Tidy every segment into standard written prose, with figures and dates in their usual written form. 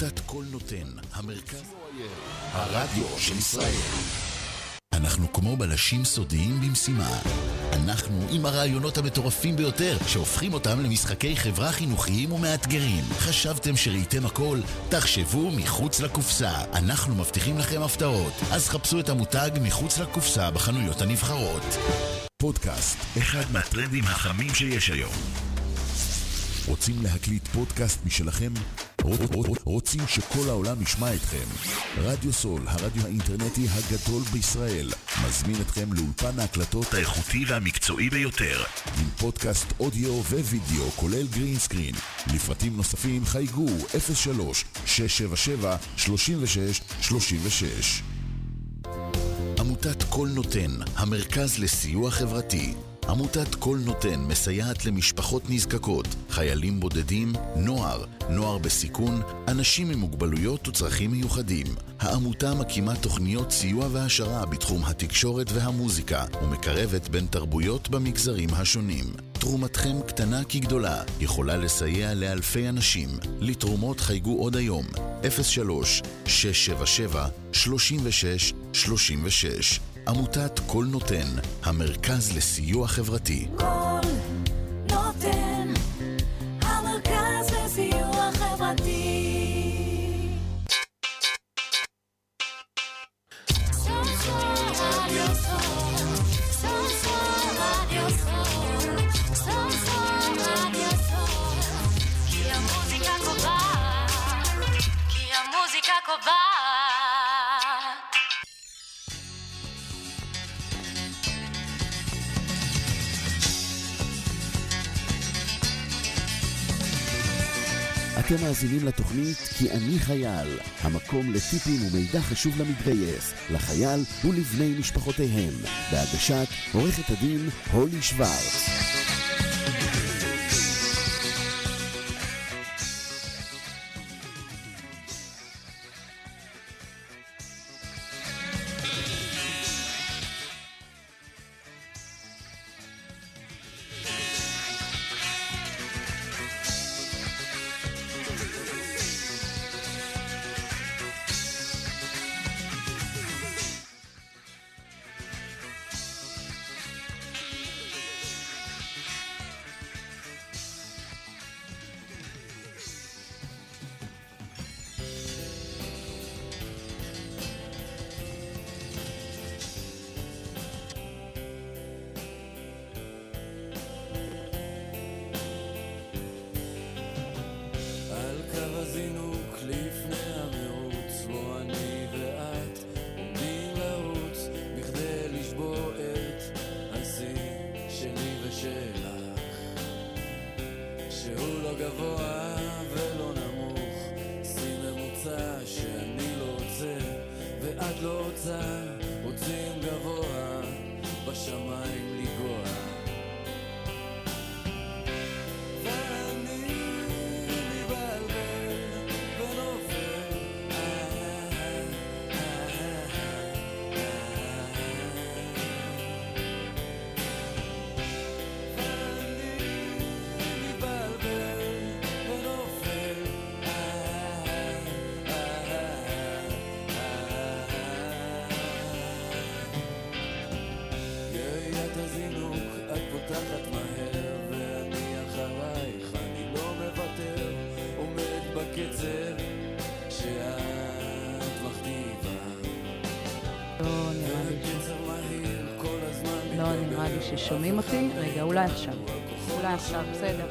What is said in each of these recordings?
עמותת כל נותן, המרכז הרדיו של ישראל. אנחנו כמו בלשים סודיים במשימה. אנחנו עם הרעיונות המטורפים ביותר, שהופכים אותם למשחקי חברה חינוכיים ומאתגרים. חשבתם שראיתם הכל? תחשבו מחוץ לקופסה. אנחנו מבטיחים לכם הפתעות. אז חפשו את המותג מחוץ לקופסה בחנויות הנבחרות. פודקאסט, אחד מהטרנדים החמים שיש היום. רוצים להקליט פודקאסט משלכם? רוצים שכל העולם ישמע אתכם? רדיו סול, הרדיו האינטרנטי הגדול בישראל, מזמין אתכם לאולפן ההקלטות האיכותי והמקצועי ביותר, עם פודקאסט אודיו ווידאו כולל גרין סקרין. לפרטים נוספים חייגו 03-677-3636. עמותת כל נותן, המרכז לסיוע חברתי. עמותת כל נותן מסייעת למשפחות נזקקות, חיילים בודדים, נוער בסיכון, אנשים עם מוגבלויות וצרכים מיוחדים. העמותה מקימה תוכניות סיוע והשרה בתחום התקשורת והמוזיקה, ומקרבת בין תרבויות במגזרים השונים. תרומתכם קטנה כגדולה, יכולה לסייע לאלפי אנשים. לתרומות חייגו עוד היום, 03-677-3636. עמותת כל נותן, המרכז לסיוע חברתי. כל נותן, המרכז לסיוע חברתי. כי המוזיקה קובעת. אתם מאזינים לתוכנית כי אני חייל, המקום לטיפים ומידע חשוב למתגייס, לחייל ולבני משפחותיהם, בהגשת עורכת הדין הולי שוורץ. ששומעים אותי? רגע, אולי עכשיו, בסדר.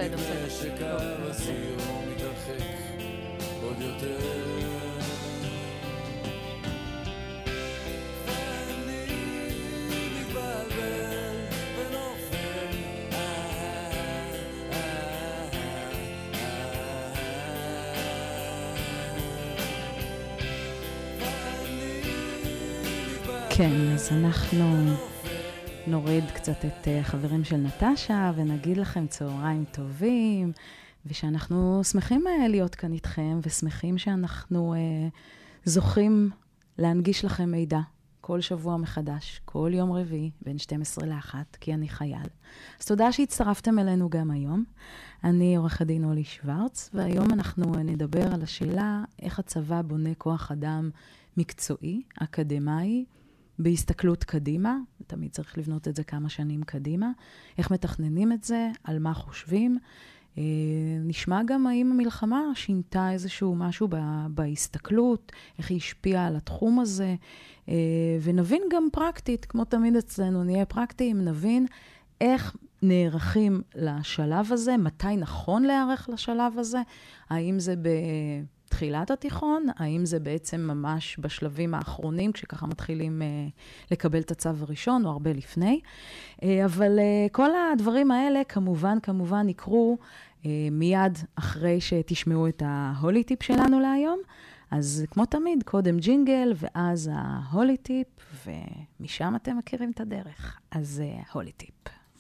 כן, אז אנחנו נוריד קצת את החברים של נטשה ונגיד לכם צהריים טובים, ושאנחנו שמחים להיות כאן איתכם, ושמחים שאנחנו זוכים להנגיש לכם מידע כל שבוע מחדש, כל יום רביעי, בין 12 ל-1, כי אני חייל. אז תודה שהצטרפתם אלינו גם היום. אני עורכת דין אולי שוורץ, והיום אנחנו נדבר על השאלה איך הצבא בונה כוח אדם מקצועי, אקדמאי, בהסתכלות קדימה, תמיד צריך לבנות את זה כמה שנים קדימה, איך מתכננים את זה, על מה חושבים, נשמע גם האם המלחמה שינתה איזשהו משהו בהסתכלות, איך היא השפיעה על התחום הזה, ונבין גם פרקטית, כמו תמיד אצלנו, נהיה פרקטיים, נבין איך נערכים לשלב הזה, מתי נכון להיערך לשלב הזה, האם זה בתחילת התיכון, האם זה בעצם ממש בשלבים האחרונים, כשככה מתחילים לקבל את הצו הראשון, או הרבה לפני. אבל כל הדברים האלה כמובן יקרו מיד אחרי שתשמעו את ההולי-טיפ שלנו להיום. אז כמו תמיד, קודם ג'ינגל, ואז ההולי-טיפ, ומשם אתם מכירים את הדרך. אז הולי-טיפ.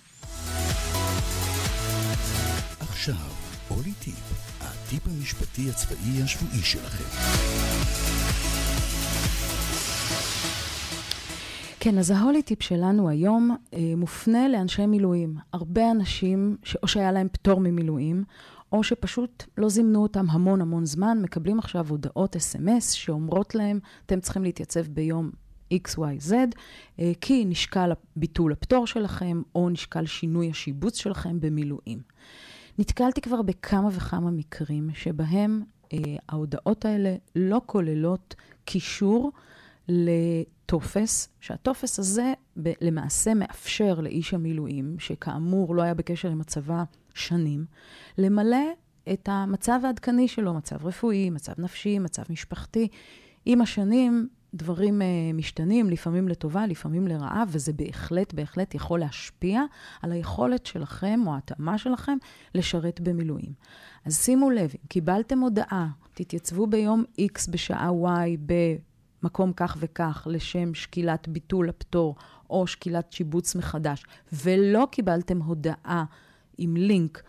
עכשיו, הולי-טיפ, הטיפ המשפטי הצבאי השבועי שלכם. כן, אז ההולי-טיפ שלנו היום מופנה לאנשי מילואים. הרבה אנשים או שהיה להם פטור ממילואים, או שפשוט לא זימנו אותם המון זמן, מקבלים עכשיו הודעות SMS שאומרות להם, אתם צריכים להתייצב ביום XYZ, כי נשקל ביטול הפטור שלכם, או נשקל שינוי השיבוץ שלכם במילואים. נתקלתי כבר בכמה וכמה מקרים שבהם ההודעות האלה לא כוללות קישור לטופס, שהטופס הזה למעשה מאפשר לאיש המילואים, שכאמור לא היה בקשר עם הצבא שנים, למלא את המצב העדכני שלו, מצב רפואי, מצב נפשי, מצב משפחתי. עם השנים דברים משתנים, לפעמים לטובה, לפעמים לרעה, וזה בהחלט יכול להשפיע על היכולת שלכם או ההתאמה שלכם לשרת במילואים. אז שימו לב, אם קיבלתם הודעה, תתייצבו ביום X בשעה Y במקום כך וכך לשם שקילת ביטול הפטור או שקילת שיבוץ מחדש, ולא קיבלתם הודעה עם לינק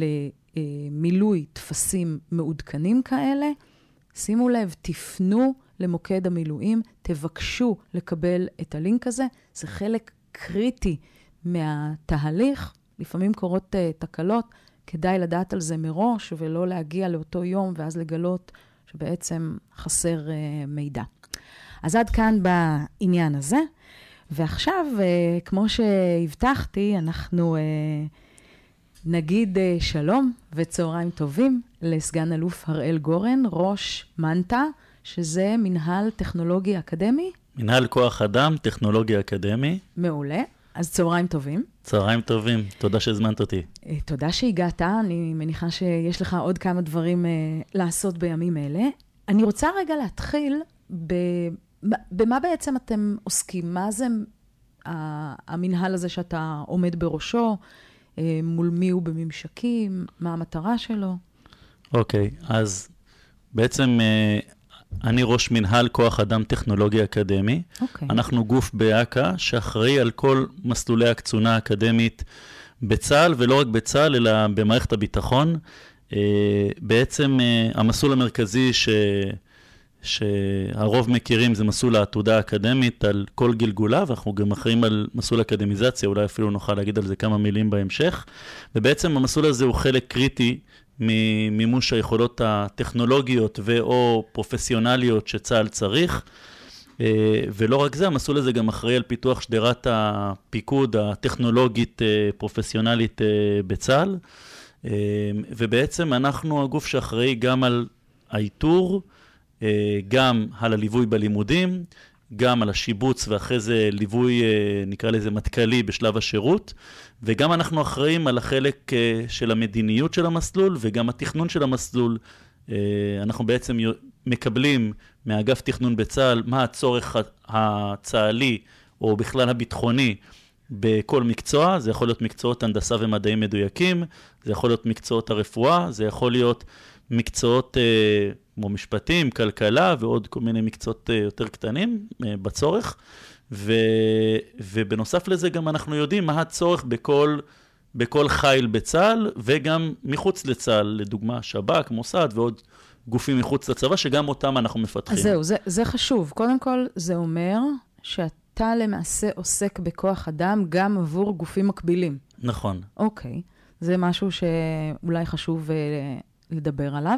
למילוי תפסים מעודכנים כאלה, שימו לב, תפנו למוקד המילואים, תבקשו לקבל את הלינק הזה, זה חלק קריטי מהתהליך, לפעמים קורות תקלות, כדאי לדעת על זה מראש ולא להגיע לאותו יום ואז לגלות שבעצם חסר מידע. אז עד כאן בעניין הזה, ועכשיו, כמו שהבטחתי, אנחנו נגיד שלום וצהריים טובים לסגן אלוף הראל גורן, ראש מנטה, שזה מנהל טכנולוגי אקדמי. מנהל כוח אדם, טכנולוגי אקדמי. מעולה. אז צהריים טובים. צהריים טובים, תודה שהזמנת אותי. תודה שהגעת, אני מניחה שיש לך עוד כמה דברים לעשות בימים אלה. אני רוצה רגע להתחיל במה בעצם אתם עוסקים, מה זה המנהל הזה שאתה עומד בראשו, מול מי הוא בממשקים, מה המטרה שלו? אוקיי, אז בעצם אני ראש מנהל כוח אדם טכנולוגי אקדמי. אוקיי. אנחנו גוף באק"א שאחראי על כל מסלולי הקצונה האקדמית בצה"ל, ולא רק בצה"ל, אלא במערכת הביטחון. בעצם המסלול המרכזי שהרוב מכירים זה מסלול העתודה האקדמית על כל גלגולה, ואנחנו גם אחראים על מסלול אקדמיזציה, אולי אפילו נוכל להגיד על זה כמה מילים בהמשך. ובעצם המסלול הזה הוא חלק קריטי ממימוש היכולות הטכנולוגיות ואו פרופסיונליות שצה"ל צריך. ולא רק זה, המסלול הזה גם אחראי על פיתוח שדרת הפיקוד הטכנולוגית פרופסיונלית בצה"ל. ובעצם אנחנו הגוף שאחראי גם על האיתור, גם על הליווי בלימודים, גם על השיבוץ ואחרי זה ליווי, נקרא לזה מטכ"לי בשלב השירות, וגם אנחנו אחראים על החלק של המדיניות של המסלול וגם התכנון של המסלול. אנחנו בעצם מקבלים מאגף תכנון בצה"ל מה הצורך הצה"לי או בכלל הביטחוני בכל מקצוע. זה יכול להיות מקצועות הנדסה ומדעים מדויקים, זה יכול להיות מקצועות הרפואה, זה יכול להיות מקצועות כמו משפטים, כלכלה ועוד כל מיני מקצועות יותר קטנים בצורך. ובנוסף לזה גם אנחנו יודעים מה הצורך בכל חיל בצה"ל וגם מחוץ לצה"ל, לדוגמה שב"כ, מוסד ועוד גופים מחוץ לצבא, שגם אותם אנחנו מפתחים. אז זהו, זה חשוב. קודם כל זה אומר שאתה למעשה עוסק בכוח אדם גם עבור גופים מקבילים. נכון. אוקיי, זה משהו שאולי חשוב לדבר עליו.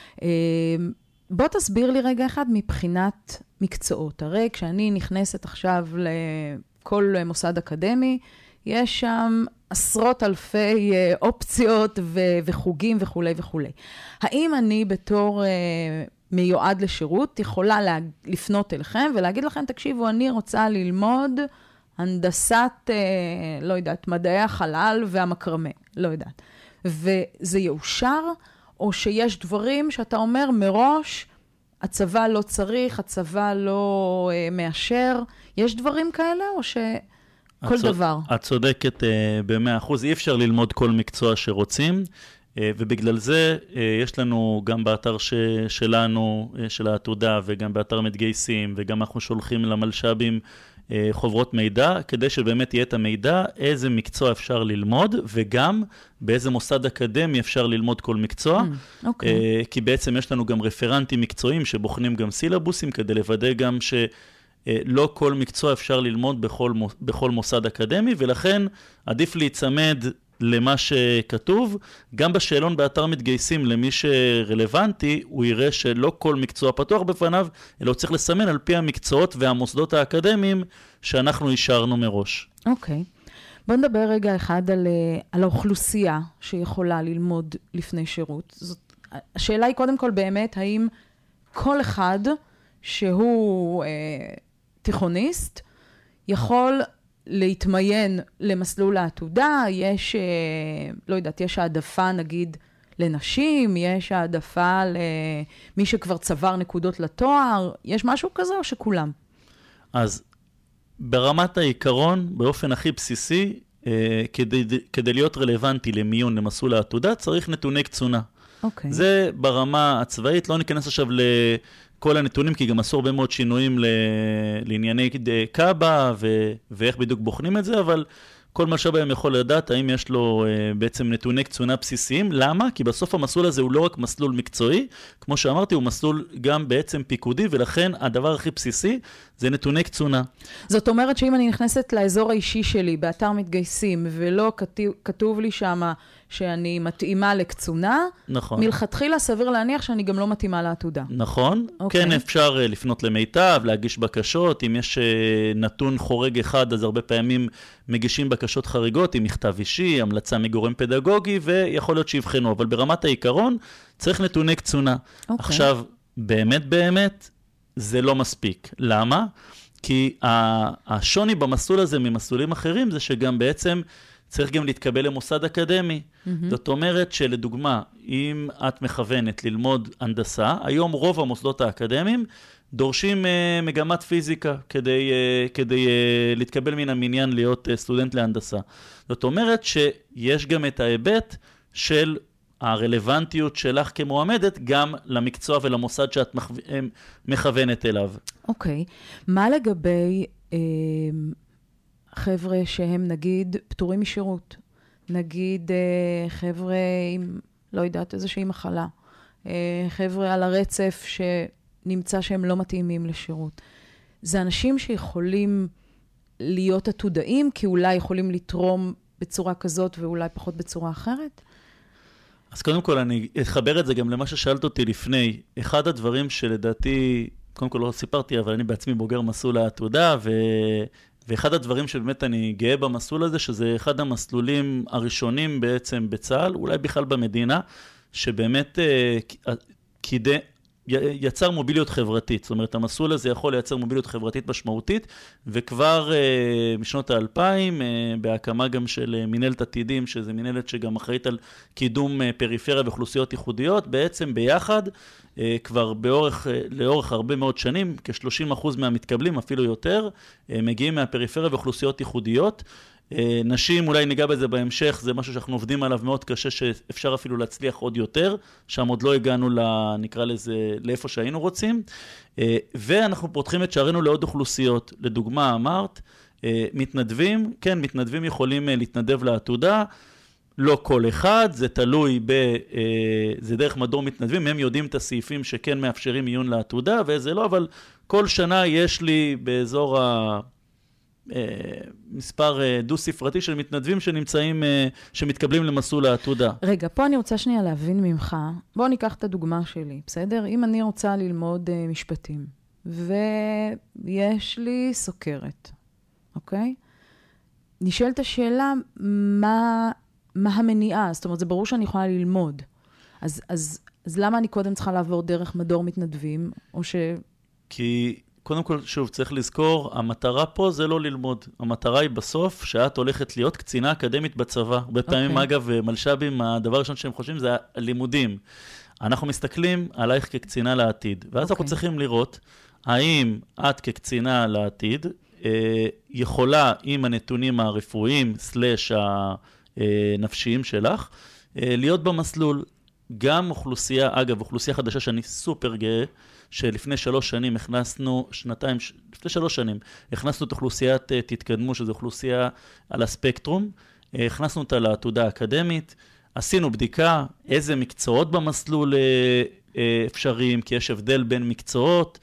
בוא תסביר לי רגע אחד מבחינת מקצועות. הרי כשאני נכנסת עכשיו לכל מוסד אקדמי, יש שם עשרות אלפי אופציות וחוגים וכו' וכו'. האם אני בתור מיועד לשירות יכולה לפנות אליכם ולהגיד לכם, תקשיבו, אני רוצה ללמוד הנדסת, לא יודעת, מדעי החלל והמקרמה, לא יודעת. וזה יאושר, או שיש דברים שאתה אומר מראש, הצבא לא צריך, הצבא לא מאשר. יש דברים כאלה, או שכל דבר? את צודקת ב-100%. אי אפשר ללמוד כל מקצוע שרוצים, ובגלל זה יש לנו גם באתר שלנו, של העתודה, וגם באתר מתגייסים, וגם אנחנו שולחים למלש"בים חוברות מידע, כדי שבאמת יהיה את המידע, איזה מקצוע אפשר ללמוד, וגם באיזה מוסד אקדמי אפשר ללמוד כל מקצוע. כי בעצם יש לנו גם רפרנטים מקצועיים, שבוחנים גם סילבוסים, כדי לוודא גם שלא כל מקצוע אפשר ללמוד בכל מוסד אקדמי, ולכן עדיף להיצמד למה שכתוב. גם בשאלון באתר מתגייסים, למי שרלוונטי, הוא יראה שלא כל מקצוע פתוח בפניו, אלא הוא צריך לסמן על פי המקצועות והמוסדות האקדמיים שאנחנו אישרנו מראש. אוקיי. בוא נדבר רגע אחד על האוכלוסייה שיכולה ללמוד לפני שירות. השאלה היא קודם כל באמת, האם כל אחד שהוא תיכוניסט יכול להתמיין למסלול העתודה, יש, לא יודעת, יש העדפה נגיד לנשים, יש העדפה למי שכבר צבר נקודות לתואר, יש משהו כזה או שכולם? אז ברמת העיקרון, באופן הכי בסיסי, כדי להיות רלוונטי למיון למסלול העתודה, צריך נתוני קצונה. אוקיי. זה ברמה הצבאית, לא ניכנס עכשיו כל הנתונים, כי גם עשו הרבה מאוד שינויים לענייני קאבה, ואיך בדיוק בוחנים את זה, אבל כל מלש"ב היום יכול לדעת האם יש לו בעצם נתוני קצונה בסיסיים. למה? כי בסוף המסלול הזה הוא לא רק מסלול מקצועי, כמו שאמרתי, הוא מסלול גם בעצם פיקודי, ולכן הדבר הכי בסיסי זה נתוני קצונה. זאת אומרת שאם אני נכנסת לאזור האישי שלי, באתר מתגייסים, ולא כתוב לי שמה שאני מתאימה לקצונה, נכון. מלכתחילה סביר להניח שאני גם לא מתאימה לעתודה. נכון. אוקיי. כן, אפשר לפנות למיטב, להגיש בקשות. אם יש נתון חורג אחד, אז הרבה פעמים מגישים בקשות חריגות, עם מכתב אישי, המלצה מגורם פדגוגי, ויכול להיות שיבחנו. אבל ברמת העיקרון, צריך נתוני קצונה. אוקיי. עכשיו, באמת, זה לא מספיק. למה? כי השוני במסלול הזה ממסלולים אחרים, זה שגם בעצם צריך גם להתקבל למוסד אקדמי. זאת אומרת שלדוגמה, אם את מכוונת ללמוד הנדסה, היום רוב המוסדות האקדמיים דורשים מגמת פיזיקה כדי להתקבל מן המניין להיות סטודנט להנדסה. זאת אומרת שיש גם את ההיבט של הרלוונטיות שלך כמועמדת גם למקצוע ולמוסד שאת מכוונת אליו. אוקיי. מה לגבי חבר'ה שהם נגיד פטורים משירות? נגיד חבר'ה עם, לא יודעת, איזושהי מחלה. חבר'ה על הרצף שנמצא שהם לא מתאימים לשירות. זה אנשים שיכולים להיות עתודאים, כי אולי יכולים לתרום בצורה כזאת ואולי פחות בצורה אחרת? אז קודם כל אני אתחבר את זה גם למה ששאלת אותי לפני. אחד הדברים שלדעתי, קודם כל לא סיפרתי, אבל אני בעצמי בוגר מסלול העתודה, ואחד הדברים שבאמת אני גאה במסלול הזה, שזה אחד המסלולים הראשונים בעצם בצה"ל, אולי בכלל במדינה, שבאמת יצר מוביליות חברתית. זאת אומרת, המסלול הזה יכול לייצר מוביליות חברתית משמעותית, וכבר משנות ה-2000, בהקמה גם של מנהלת עתידים, שזה מנהלת שגם אחראית על קידום פריפריה ואוכלוסיות ייחודיות, בעצם ביחד, כבר לאורך הרבה מאוד שנים, כ-30% מהמתקבלים, אפילו יותר, מגיעים מהפריפריה ואוכלוסיות ייחודיות. נשים, אולי ניגע בזה בהמשך, זה משהו שאנחנו עובדים עליו מאוד קשה, שאפשר אפילו להצליח עוד יותר, שם עוד לא הגענו נקרא לזה, לאיפה שהיינו רוצים, ואנחנו פותחים את שערינו לעוד אוכלוסיות. לדוגמה, אמרת, מתנדבים, כן, מתנדבים יכולים להתנדב לעתודה, לא כל אחד, זה תלוי זה דרך מדור מתנדבים, הם יודעים את הסעיפים שכן מאפשרים עיון לעתודה, וזה לא, אבל כל שנה יש לי באזור מספר דו-ספרתי של מתנדבים שנמצאים, שמתקבלים למסלול העתודה. רגע, פה אני רוצה שנייה להבין ממך, בוא ניקח את הדוגמה שלי, בסדר? אם אני רוצה ללמוד משפטים, ויש לי סוכרת, אוקיי? נשאלת השאלה, מה המניעה? זאת אומרת, זה ברור שאני יכולה ללמוד. אז למה אני קודם צריכה לעבור דרך מדור מתנדבים, או ש... כי קודם כל, שוב, צריך לזכור, המטרה פה זה לא ללמוד. המטרה היא בסוף שאת הולכת להיות קצינה אקדמית בצבא. הרבה פעמים, אגב, מלש"בים, הדבר הראשון שהם חושבים זה הלימודים. אנחנו מסתכלים עלייך כקצינה לעתיד, ואז אנחנו צריכים לראות האם את כקצינה לעתיד יכולה עם הנתונים הרפואיים סלש הנפשיים שלך להיות במסלול. גם אוכלוסייה, אגב, אוכלוסייה חדשה שאני סופר גאה, שלפני 3 שנים הכנסנו, לפני 3 שנים, הכנסנו את אוכלוסיית תתקדמו, שזו אוכלוסייה על הספקטרום, הכנסנו אותה לעתודה האקדמית, עשינו בדיקה איזה מקצועות במסלול אפשריים, כי יש הבדל בין מקצועות,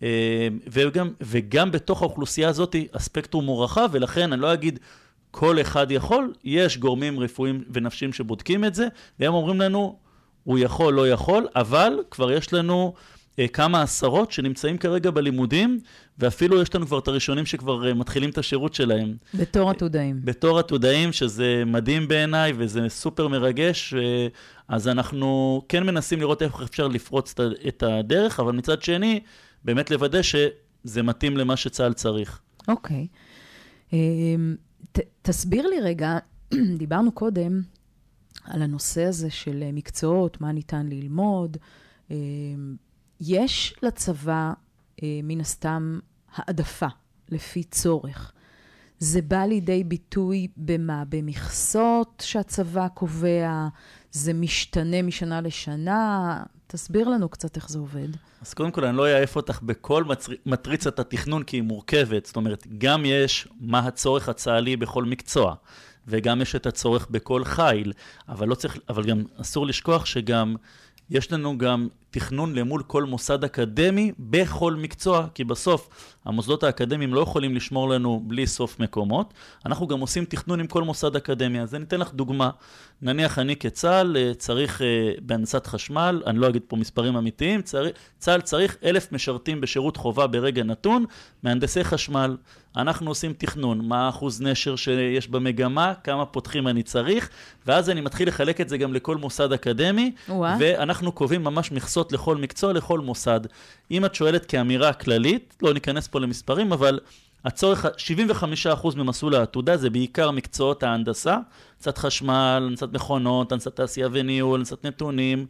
וגם בתוך האוכלוסייה הזאת הספקטרום הוא רחב, ולכן אני לא אגיד כל אחד יכול, יש גורמים רפואיים ונפשיים שבודקים את זה, והם אומרים לנו, הוא יכול, לא יכול, אבל כבר יש לנו כמה עשרות שנמצאים כרגע בלימודים, ואפילו יש לנו כבר את הראשונים שכבר מתחילים את השירות שלהם. בתור עתודאים. בתור עתודאים, שזה מדהים בעיניי, וזה סופר מרגש, אז אנחנו כן מנסים לראות איך אפשר לפרוץ את הדרך, אבל מצד שני, באמת לוודא שזה מתאים למה שצה"ל צריך. אוקיי. תסביר לי רגע, דיברנו קודם על הנושא הזה של מקצועות, מה ניתן ללמוד. יש לצבא מן הסתם העדפה לפי צורך. זה בא לידי ביטוי במה? במכסות שהצבא קובע? זה משתנה משנה לשנה? תסביר לנו קצת איך זה עובד. אז קודם כל אני לא אעף אותך בכל מטריצת התכנון כי היא מורכבת. זאת אומרת, גם יש מה הצורך הצה"לי בכל מקצוע, וגם יש את הצורך בכל חיל, אבל גם אסור לשכוח שגם יש לנו גם תכנון למול כל מוסד אקדמי בכל מקצוע, כי בסוף המוסדות האקדמיים לא יכולים לשמור לנו בלי סוף מקומות. אנחנו גם עושים תכנון עם כל מוסד אקדמי. אז אני אתן לך דוגמה. נניח אני כצה"ל צריך בהנדסת חשמל, אני לא אגיד פה מספרים אמיתיים, צה"ל צריך 1,000 משרתים בשירות חובה ברגע נתון, מהנדסי חשמל. אנחנו עושים תכנון, מה אחוז נשר שיש במגמה, כמה פותחים אני צריך, ואז אני מתחיל לחלק את זה גם לכל מוסד אקדמי, ואנחנו קובעים ממש מכסות לכל מקצוע, לכל מוסד. אם את שואלת כאמירה כללית, לא ניכנס פה למספרים, אבל הצורך, 75% ממסלול העתודה זה בעיקר מקצועות ההנדסה, הנדסת חשמל, הנדסת מכונות, הנדסת תעשייה וניהול, הנדסת נתונים,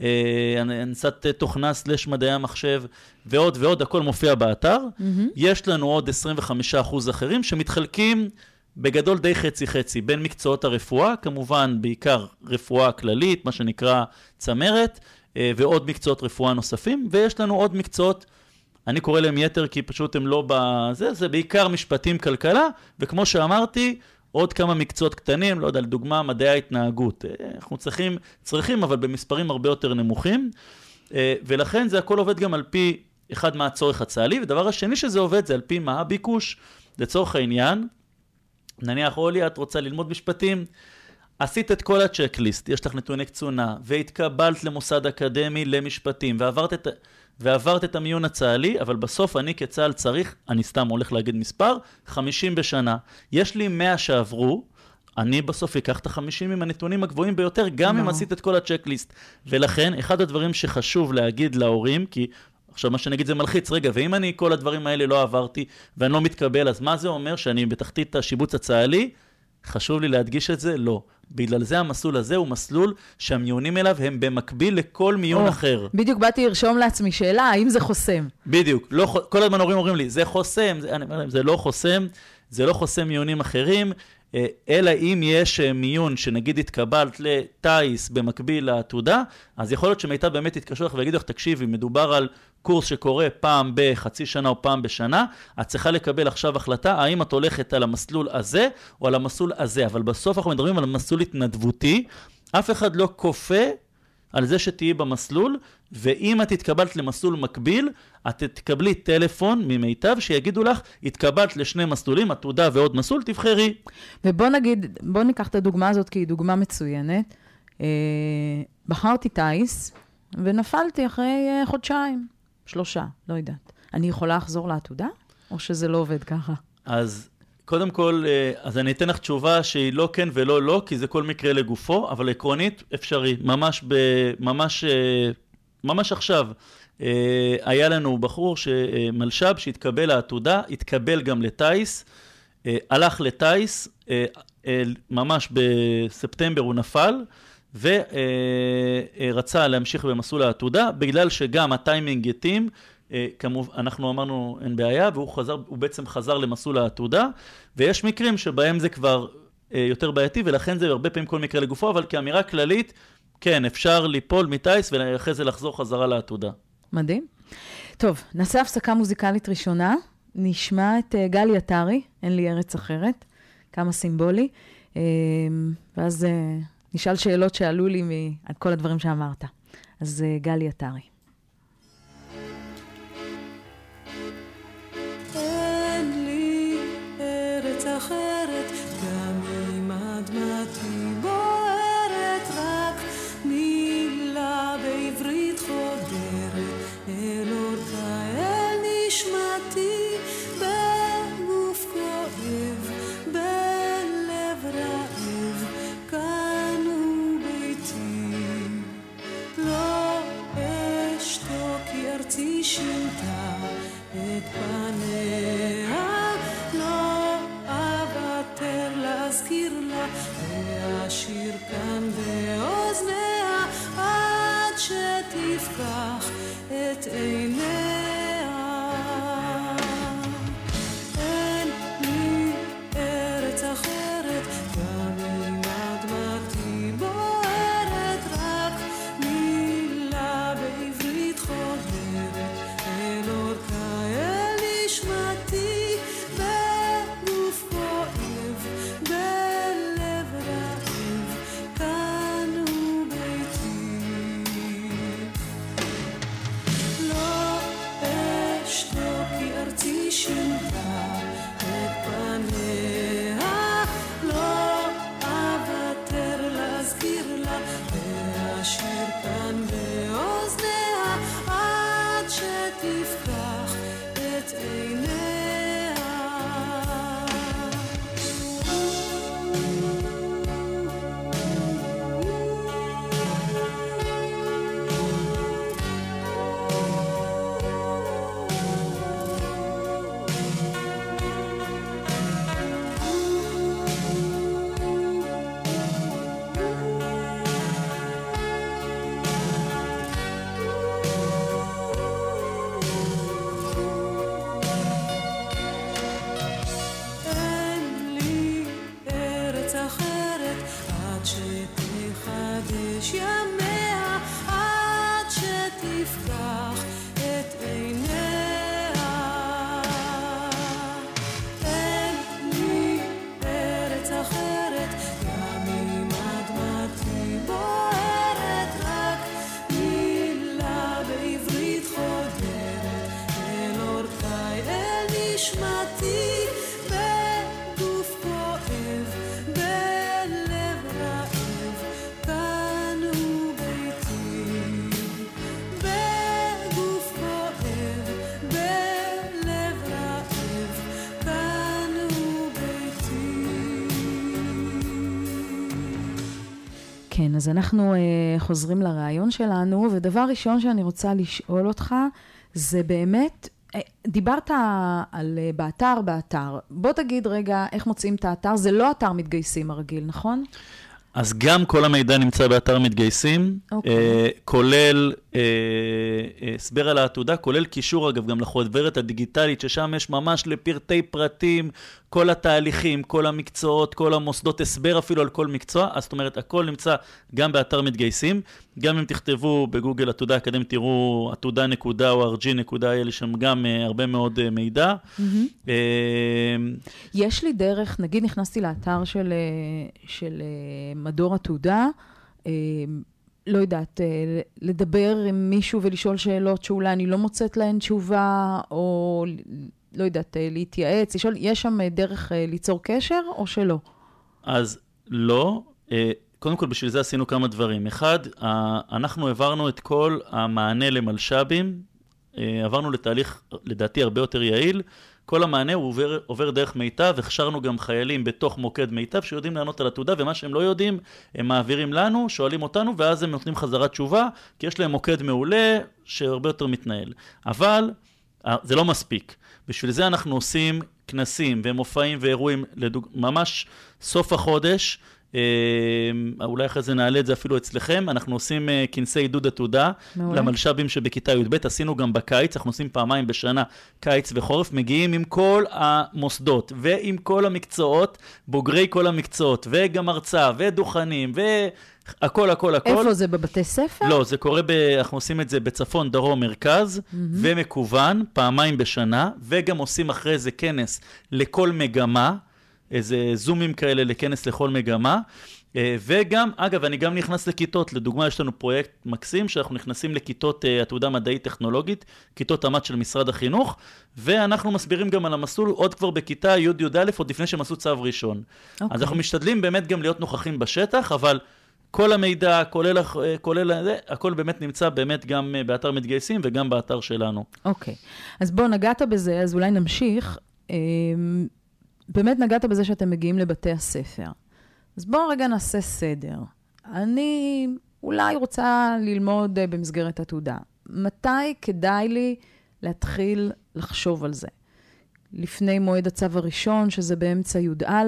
הנדסת תוכנה סלש מדעי המחשב, ועוד ועוד, הכל מופיע באתר. יש לנו עוד 25% אחרים שמתחלקים בגדול די חצי-חצי, בין מקצועות הרפואה, כמובן בעיקר רפואה כללית, מה שנקרא צמרת, ועוד מקצועות רפואה נוספים, ויש לנו עוד מקצועות, אני קורא להם יתר כי פשוט הם לא בזה, זה בעיקר משפטים כלכלה, וכמו שאמרתי, עוד כמה מקצועות קטנים, לא יודע, לדוגמה, מדעי ההתנהגות. אנחנו צריכים, אבל במספרים הרבה יותר נמוכים, ולכן זה הכל עובד גם על פי אחד מה הצורך הצה"לי, ודבר השני שזה עובד זה על פי מה הביקוש. לצורך העניין, נניח אולי, את רוצה ללמוד משפטים, עשית את כל הצ'קליסט, יש לך נתוני קצונה, והתקבלת למוסד אקדמי למשפטים, ועברת את המיון הצה"לי, אבל בסוף אני כצה"ל צריך, אני סתם הולך להגיד מספר, 50 בשנה. יש לי 100 שעברו, אני בסוף אקח את ה-50 עם הנתונים הגבוהים ביותר, גם אם עשית את כל הצ'קליסט. ולכן, אחד הדברים שחשוב להגיד להורים, כי עכשיו מה שנגיד זה מלחיץ, רגע, ואם אני כל הדברים האלה לא עברתי, ואני לא מתקבל, אז מה זה אומר שאני בתחתית השיבוץ הצה"לי? חשוב לי להדגיש את זה? לא. בגלל זה המסלול הזה הוא מסלול שהמיונים אליו הם במקביל לכל מיון אחר. בדיוק באתי לרשום לעצמי שאלה, האם זה חוסם? בדיוק. לא, כל הזמן אומרים לי, זה חוסם, אני אומר להם, זה לא חוסם, זה לא חוסם מיונים אחרים. אלא אם יש מיון שנגיד התקבלת לטייס במקביל לעתודה, אז יכול להיות שמיטב באמת יתקשו לך ויגיד לך, תקשיבי, מדובר על קורס שקורה פעם בחצי שנה או פעם בשנה, את צריכה לקבל עכשיו החלטה, האם את הולכת על המסלול הזה או על המסלול הזה, אבל בסוף אנחנו מדברים על מסלול התנדבותי, אף אחד לא כופה על זה שתהיי במסלול, ואם את התקבלת למסלול מקביל, את תקבלי טלפון ממיטב שיגידו לך, התקבלת לשני מסלולים, עתודה ועוד מסלול, תבחרי. בוא ניקח את הדוגמה הזאת, כי היא דוגמה מצוינת. בחרתי טייס, ונפלתי אחרי חודשיים, 3, לא יודעת. אני יכולה לחזור לעתודה? או שזה לא עובד ככה? אז קודם כל, אז אני אתן לך תשובה שהיא לא כן ולא לא, כי זה כל מקרה לגופו, אבל עקרונית אפשרי. ממש עכשיו, היה לנו בחור מלשב שהתקבל לעתודה, התקבל גם לטייס, הלך לטייס, ממש בספטמבר הוא נפל, ורצה להמשיך במסלול העתודה, בגלל שגם הטיימינג יתאים, אנחנו אמרנו אין בעיה, והוא בעצם חזר למסלול העתודה, ויש מקרים שבהם זה כבר יותר בעייתי, ולכן זה הרבה פעמים כל מקרה לגופו, אבל כאמירה כללית, כן, אפשר ליפול מטייס, ואחרי זה לחזור חזרה לעתודה. מדהים. טוב, נעשה הפסקה מוזיקלית ראשונה, נשמע את גלי עטרי, אין לי ארץ אחרת, כמה סימבולי, ואז נשאל שאלות שעלו לי על כל הדברים שאמרת. אז גלי עטרי. אין לי ארץ אחרת, גם אם אדמתי בוערת, רק מילה בעברית חודרת, אל אורכה אל נשמתי, בגוף כואב, בלב רעב, כאן הוא ביתי. לא אשתוק כי ארצי שינתה את פניה, לא אוותר להזכיר לה, להשאיר כאן באוזניה, עד שתפקח את עיניה. אין לי ארץ אחרת, גם אם אדמתי בוערת, רק מילה בעברית חודרת, אל אורכה אל נשמתי, בגוף כואב, בלב רעב, כאן הוא ביתי. לא אשתוק כי ארצי שינתה את פניה, לא אוותר להזכיר לה, להשאיר כאן באוזניה, עד שתפקח את עיניה. אין לי ארץ אחרת, עד שתחדש ימיה, עד שתפקח את עיניה. אין לי ארץ אחרת, גם אם אדמתי בוערת, רק מילה בעברית חודרת, אל אורכה אל נשמתי, בגוף כואב, בלב רעב, כאן הוא ביתי. בגוף כואב, בלב רעב, כאן הוא ביתי. כן, אז אנחנו חוזרים לרעיון שלנו, ודבר ראשון שאני רוצה לשאול אותך, זה באמת, דיברת על באתר. בוא תגיד רגע איך מוצאים את האתר, זה לא אתר מתגייסים הרגיל, נכון? אז גם כל המידע נמצא באתר מתגייסים, אוקיי. כולל הסבר על העתודה, כולל קישור אגב גם לחוברת הדיגיטלית, ששם יש ממש לפרטי פרטים, כל התהליכים, כל המקצועות, כל המוסדות, הסבר אפילו על כל מקצוע, אז זאת אומרת, הכל נמצא גם באתר מתגייסים, גם אם תכתבו בגוגל עתודה אקדמית, תראו עתודה.org.il, שם גם הרבה מאוד מידע. יש לי דרך, נגיד נכנסתי לאתר של מדור עתודה, לא יודעת, לדבר עם מישהו ולשאול שאלות שאולי אני לא מוצאת להן תשובה, או לא יודעת, להתייעץ, לשאול, יש שם דרך ליצור קשר או שלא? אז לא. קודם כל, בשביל זה עשינו כמה דברים. אחד, אנחנו העברנו את כל המענה למלש"בים, עברנו לתהליך, לדעתי, הרבה יותר יעיל. כל המענה הוא עובר דרך מיטב, הכשרנו גם חיילים בתוך מוקד מיטב שיודעים לענות על התעודה, ומה שהם לא יודעים, הם מעבירים לנו, שואלים אותנו, ואז הם נותנים חזרה תשובה, כי יש להם מוקד מעולה שהרבה יותר מתנהל. אבל זה לא מספיק. בשביל זה אנחנו עושים כנסים ומופעים ואירועים, ממש סוף החודש, אולי אחרי זה נעלה את זה אפילו אצלכם, אנחנו עושים כנסי עידוד עתודה למלש"בים שבכיתה י"ב, עשינו גם בקיץ, אנחנו עושים פעמיים בשנה, קיץ וחורף, מגיעים עם כל המוסדות ועם כל המקצועות, בוגרי כל המקצועות, וגם הרצאה ודוכנים הכל, הכל, הכל. איפה זה, בבתי ספר? לא, זה קורה, אנחנו עושים את זה בצפון, דרום, מרכז, ומקוון, פעמיים בשנה, וגם עושים אחרי זה כנס לכל מגמה, איזה זומים כאלה לכנס לכל מגמה, וגם, אגב, אני גם נכנס לכיתות, לדוגמה יש לנו פרויקט מקסים, שאנחנו נכנסים לכיתות עתודה מדעית טכנולוגית, כיתות עמת של משרד החינוך, ואנחנו מסבירים גם על המסלול, עוד כבר בכיתה י' עוד לפני שהם עשו צו ראשון. אז אנחנו משתדלים באמת גם להיות נוכחים בשטח, אבל כל המידע, כולל זה, הכל באמת נמצא באמת גם באתר מתגייסים וגם באתר שלנו. אוקיי. אז בוא, נגעת בזה, אז אולי נמשיך. באמת נגעת בזה שאתם מגיעים לבתי הספר. אז בואו רגע נעשה סדר. אני אולי רוצה ללמוד במסגרת עתודה. מתי כדאי לי להתחיל לחשוב על זה? לפני מועד הצו הראשון, שזה באמצע י"א,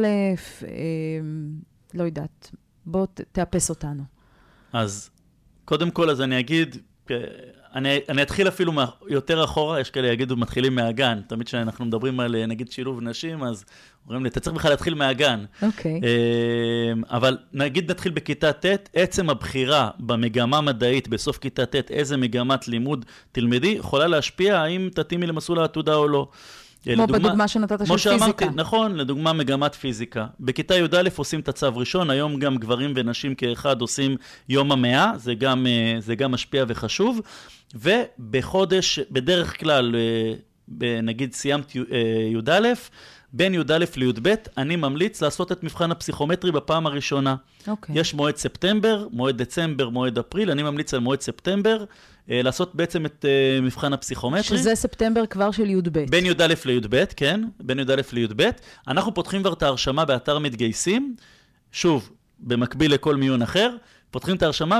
לא יודעת. בוא תאפס אותנו. אז קודם כל, אז אני אגיד, אני אתחיל אפילו יותר אחורה, יש כאלה יגידו מתחילים מהגן, תמיד שאנחנו מדברים על נגיד שילוב נשים, אז אומרים לי, אתה צריך בכלל להתחיל מהגן. אוקיי. אבל נגיד נתחיל בכיתה ט', עצם הבחירה במגמה מדעית בסוף כיתה ט', איזה מגמת לימוד תלמדי, יכולה להשפיע האם תתאימי למסלול העתודה או לא. כמו בדוגמה שנתת של פיזיקה. כמו שאמרתי, נכון, לדוגמה מגמת פיזיקה. בכיתה י"א עושים את הצו ראשון, היום גם גברים ונשים כאחד עושים יום המאה, זה גם משפיע וחשוב, ובחודש, בדרך כלל, נגיד סיימת י"א, בין י"א לי"ב, אני ממליץ לעשות את מבחן הפסיכומטרי בפעם הראשונה. יש מועד ספטמבר, מועד דצמבר, מועד אפריל, אני ממליץ על מועד ספטמבר, לעשות בעצם את מבחן הפסיכומטרי. שזה ספטמבר כבר של י"ב. בין י"א לי"ב, כן, בין י"א לי"ב. אנחנו פותחים כבר את ההרשמה באתר מתגייסים, שוב, במקביל לכל מיון אחר, פותחים את ההרשמה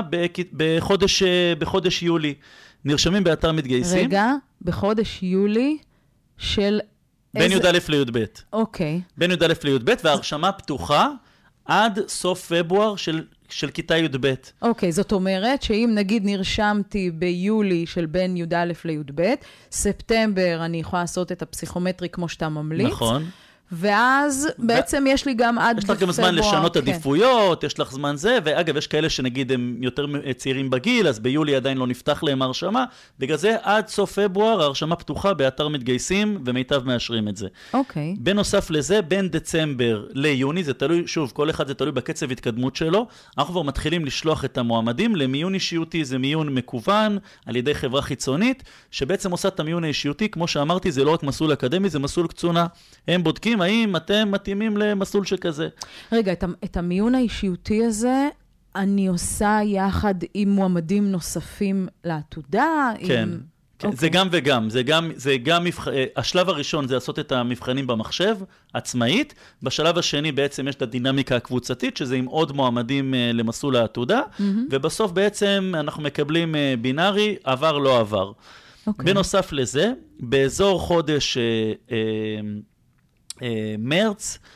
בחודש יולי. נרשמים באתר מתגייסים. רגע, בחודש יולי של... בין י"א לי"ב. אוקיי. בין י"א לי"ב, וההרשמה פתוחה עד סוף פברואר של כיתה י"ב. אוקיי, זאת אומרת שאם נגיד נרשמתי ביולי של בין י"א לי"ב, ספטמבר אני יכולה לעשות את הפסיכומטרי כמו שאתה ממליץ. נכון. ואז בעצם יש לי גם עד פברואר. יש לך גם זמן לשנות עדיפויות, יש לך זמן זה, ואגב, יש כאלה שנגיד הם יותר צעירים בגיל, אז ביולי עדיין לא נפתח להם הרשמה, בגלל זה עד סוף פברואר ההרשמה פתוחה באתר מתגייסים, ומיטב מאשרים את זה. אוקיי. בנוסף לזה, בין דצמבר ליוני, זה תלוי, שוב, כל אחד זה תלוי בקצב התקדמות שלו, אנחנו כבר מתחילים לשלוח את המועמדים למיון אישיותי, זה מיון מקוון על ידי חברה חיצונית, שבעצם עושה את המיון האישיותי, כמו שאמרתי, זה לא רק מסלול אקדמי, זה מסלול קצונה. הם בודקים האם אתם מתאימים למסלול שכזה. רגע, את המיון האישיותי הזה, אני עושה יחד עם מועמדים נוספים לעתודה? כן. זה גם וגם, השלב הראשון זה לעשות את המבחנים במחשב, עצמאית, בשלב השני בעצם יש את הדינמיקה הקבוצתית, שזה עם עוד מועמדים למסלול העתודה, ובסוף בעצם אנחנו מקבלים בינארי, עבר לא עבר. בנוסף לזה, באזור חודש מרץ,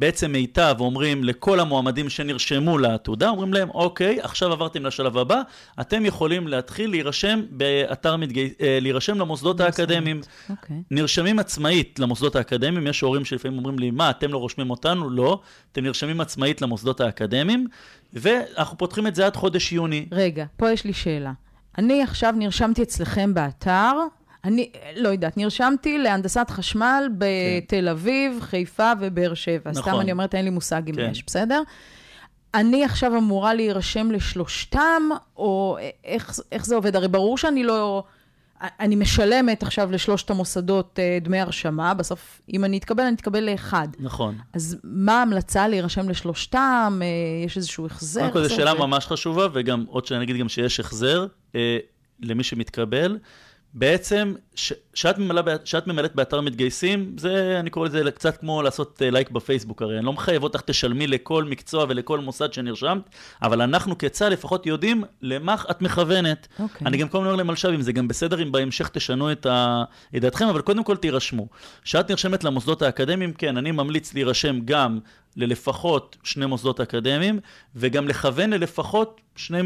בעצם מיטב ואומרים לכל המועמדים שנרשמו לעתודה, אומרים להם, אוקיי, עכשיו עברתם לשלב הבא, אתם יכולים להתחיל להירשם להירשם למוסדות האקדמיים. נרשמים עצמאית למוסדות האקדמיים, יש הורים שלפעמים אומרים לי, מה, אתם לא רושמים אותנו? לא, אתם נרשמים עצמאית למוסדות האקדמיים, ואנחנו פותחים את זה עד חודש יוני. רגע, פה יש לי שאלה. אני עכשיו נרשמתי אצלכם באתר, אני לא יודעת, נרשמתי להנדסת חשמל בתל אביב, חיפה ובאר שבע. נכון. סתם אני אומרת, אין לי מושג אם יש, בסדר? אני עכשיו אמורה להירשם לשלושתם, או איך זה עובד? הרי ברור שאני לא... אני משלמת עכשיו לשלושת המוסדות דמי הרשמה, בסוף אם אני אתקבל, אני אתקבל לאחד. נכון. אז מה ההמלצה להירשם לשלושתם? יש איזשהו החזר? קודם כל, זו שאלה ממש חשובה, וגם עוד שאני אגיד גם שיש החזר למי שמתקבל. בעצם, שאת ממלאת באתר מתגייסים, זה, אני קורא לזה קצת כמו לעשות לייק בפייסבוק, הרי אני לא מחייב אותך תשלמי לכל מקצוע ולכל מוסד שנרשמת, אבל אנחנו כצה"ל לפחות יודעים למה את מכוונת. אני גם כל מיני למלשבים, זה גם בסדר אם בהמשך תשנו את דעתכם, אבל קודם כל תירשמו. שאת נרשמת למוסדות האקדמיים, כן, אני ממליץ להירשם גם ללפחות 2 מוסדות אקדמיים, וגם לכוון ללפחות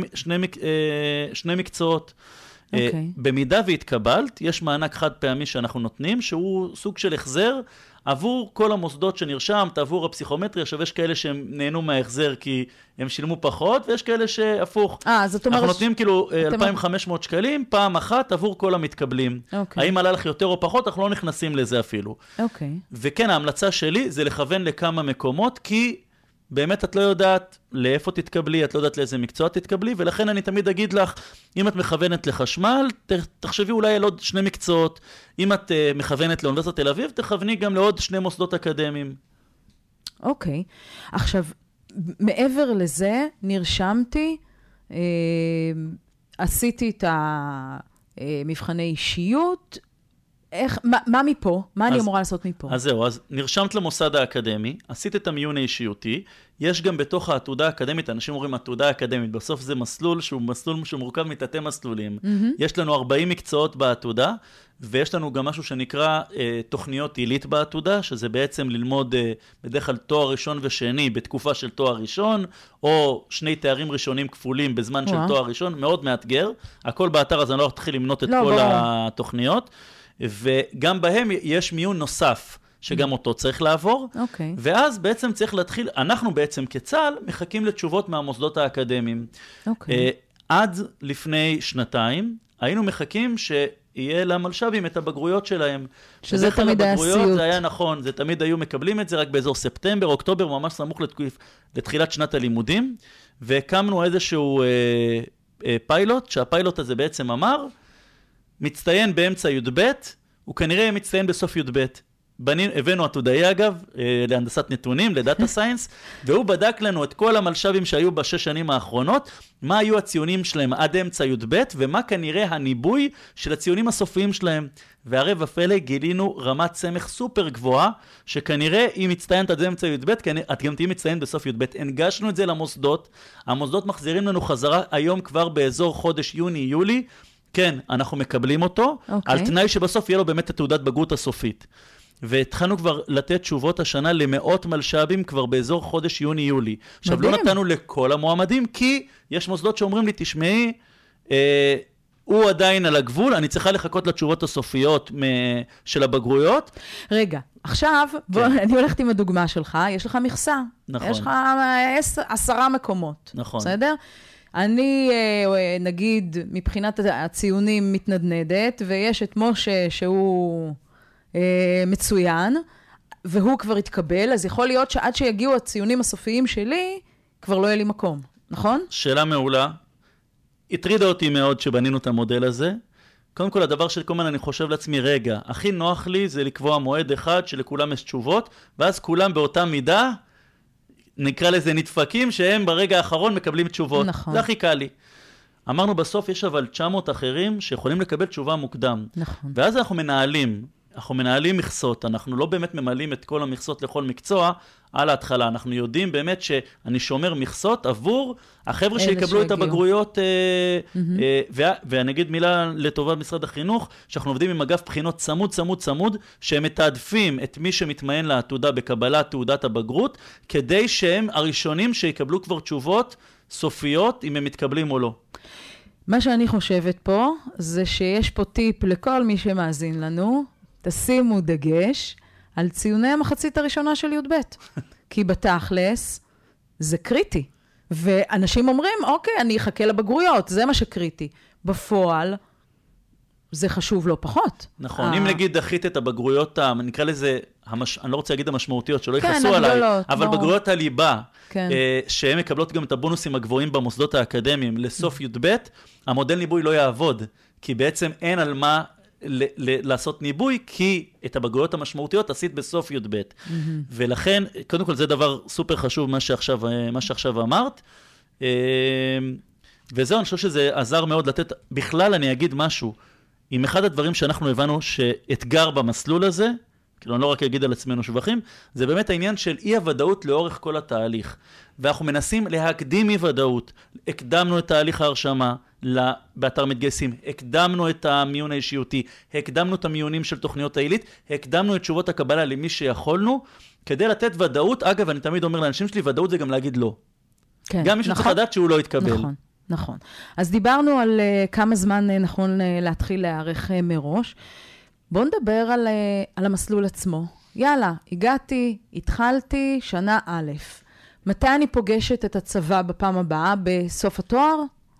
שני מקצועות. במידה והתקבלת, יש מענק חד פעמי שאנחנו נותנים, שהוא סוג של החזר עבור כל המוסדות שנרשמת, עבור הפסיכומטריה. עכשיו יש כאלה שהם נהנו מההחזר כי הם שילמו פחות, ויש כאלה שהפוך. זאת אומרת... אנחנו נותנים כאילו 2,500 שקלים, פעם אחת עבור כל המתקבלים. האם עלה לך יותר או פחות, אנחנו לא נכנסים לזה אפילו. וכן, ההמלצה שלי זה לכוון לכמה מקומות, כי באמת את לא יודעת לאיפה תתקבלי, את לא יודעת לאיזה מקצוע תתקבלי, ולכן אני תמיד אגיד לך, אם את מכוונת לחשמל, תחשבי אולי על עוד 2 מקצועות. אם את מכוונת לאוניברסיטת תל אביב, תכווני גם לעוד 2 מוסדות אקדמיים. אוקיי. עכשיו, מעבר לזה, נרשמתי, עשיתי את המבחני אישיות, מה מפה? מה אני אמורה לעשות מפה? אז זהו, אז נרשמת למוסד האקדמי, עשית את המיון האישיותי, יש גם בתוך העתודה האקדמית, אנשים אומרים עתודה האקדמית, בסוף זה מסלול שהוא מסלול שמורכב מתתי מסלולים. יש לנו 40 מקצועות בעתודה, ויש לנו גם משהו שנקרא תוכניות עילית בעתודה, שזה בעצם ללמוד בדרך כלל תואר ראשון ושני בתקופה של תואר ראשון, או 2 תארים ראשונים כפולים בזמן של תואר ראשון, מאוד מאתגר. הכל באתר, אז אני לא אתחיל למנות את כל התוכניות. וגם בהם יש מיון נוסף, שגם אותו צריך לעבור, ואז בעצם צריך להתחיל, אנחנו בעצם כצה"ל מחכים לתשובות מהמוסדות האקדמיים. עד לפני 2 היינו מחכים שיהיה למלשבים את הבגרויות שלהם. שזה תמיד היה סיוט. זה היה נכון, זה תמיד היו מקבלים את זה רק באזור ספטמבר, אוקטובר, ממש סמוך לתחילת שנת הלימודים, והקמנו איזשהו פיילוט, שהפיילוט הזה בעצם אמר, מצטיין באמצע י"ב, הוא כנראה מצטיין בסוף י"ב. הבאנו עתודאי אגב, להנדסת נתונים, לדאטה סיינס, והוא בדק לנו את כל המלשבים שהיו ב6 שנים האחרונות, מה היו הציונים שלהם עד אמצע י"ב, ומה כנראה הניבוי של הציונים הסופיים שלהם. והרי ופלא גילינו רמת סמך סופר גבוהה, שכנראה היא מצטיינת עד אמצע י"ב, את גם תהיי מצטיינת בסוף י"ב. הנגשנו את זה למוסדות, המוסדות מחזירים לנו חזרה היום כבר באזור חודש יוני-יולי, כן, אנחנו מקבלים אותו, על תנאי שבסוף יהיה לו באמת את תעודת בגרות הסופית. והתחלנו כבר לתת תשובות השנה למאות מלשבים כבר באזור חודש יוני-יולי. עכשיו, לא נתנו לכל המועמדים, כי יש מוסדות שאומרים לי, תשמעי, הוא עדיין על הגבול, אני צריכה לחכות לתשובות הסופיות של הבגרויות. רגע, עכשיו, אני הולכת עם הדוגמה שלך, יש לך מכסה. נכון. יש לך 10 מקומות. נכון. בסדר? אני, נגיד, מבחינת הציונים מתנדנדת, ויש את משה שהוא מצוין, והוא כבר התקבל, אז יכול להיות שעד שיגיעו הציונים הסופיים שלי, כבר לא יהיה לי מקום, נכון? שאלה מעולה. הטרידה אותי מאוד שבנינו את המודל הזה. קודם כל, הדבר של כל הזמן אני חושב לעצמי, רגע, הכי נוח לי זה לקבוע מועד אחד שלכולם יש תשובות, ואז כולם באותה מידה, נקרא לזה נדפקים, שהם ברגע האחרון מקבלים תשובות. נכון. זה הכי קל לי. אמרנו בסוף, יש אבל 900 אחרים שיכולים לקבל תשובה מוקדם. נכון. ואז אנחנו מנהלים, אנחנו מנהלים מכסות, אנחנו לא באמת ממלאים את כל המכסות לכל מקצוע על ההתחלה. אנחנו יודעים באמת שאני שומר מכסות עבור החבר'ה שיקבלו את הבגרויות, ואני אגיד מילה לטובת משרד החינוך, שאנחנו עובדים עם אגף בחינות צמוד, שהם מתעדפים את מי שמתמיין לעתודה בקבלת תעודת הבגרות, כדי שהם הראשונים שיקבלו כבר תשובות סופיות, אם הם מתקבלים או לא. מה שאני חושבת פה, זה שיש פה טיפ לכל מי שמאזין לנו, תשימו דגש על ציוני המחצית הראשונה של י"ב. כי בתכלס זה קריטי. ואנשים אומרים, אוקיי, אני אחכה לבגרויות, זה מה שקריטי. בפועל, זה חשוב לא פחות. נכון, אם נגיד דחית את הבגרויות, נקרא לזה, אני לא רוצה להגיד המשמעותיות, שלא יכנסו עליי, אבל בגרויות הליבה, שהן מקבלות גם את הבונוסים הגבוהים במוסדות האקדמיים לסוף י"ב, המודל ניבוי לא יעבוד, כי בעצם אין על מה לעשות ניבוי, כי את הבגרויות המשמעותיות עשית בסוף י"ב. ולכן, קודם כל זה דבר סופר חשוב, מה שעכשיו אמרת, וזהו, אני חושב שזה עזר מאוד לתת, בכלל אני אגיד משהו, עם אחד הדברים שאנחנו הבנו שאתגר במסלול הזה, כאילו אני לא רק אגיד על עצמנו שבחים, זה באמת העניין של אי הוודאות לאורך כל התהליך. ואנחנו מנסים להקדים אי ודאות. הקדמנו את תהליך ההרשמה באתר מתגייסים, הקדמנו את המיון האישיותי, הקדמנו את המיונים של תוכניות העילית, הקדמנו את תשובות הקבלה למי שיכולנו, כדי לתת ודאות. אגב, אני תמיד אומר לאנשים שלי, ודאות זה גם להגיד לא. כן, גם מישהו צריך לדעת שהוא לא יתקבל. נכון. אז דיברנו על כמה זמן נכון להתחיל להיערך מראש. בואו נדבר על המסלול עצמו. יאללה, הגעתי, התחלתי, שנה א'. מתי אני פוגשת את הצבא בפעם הבאה? בסוף התואר?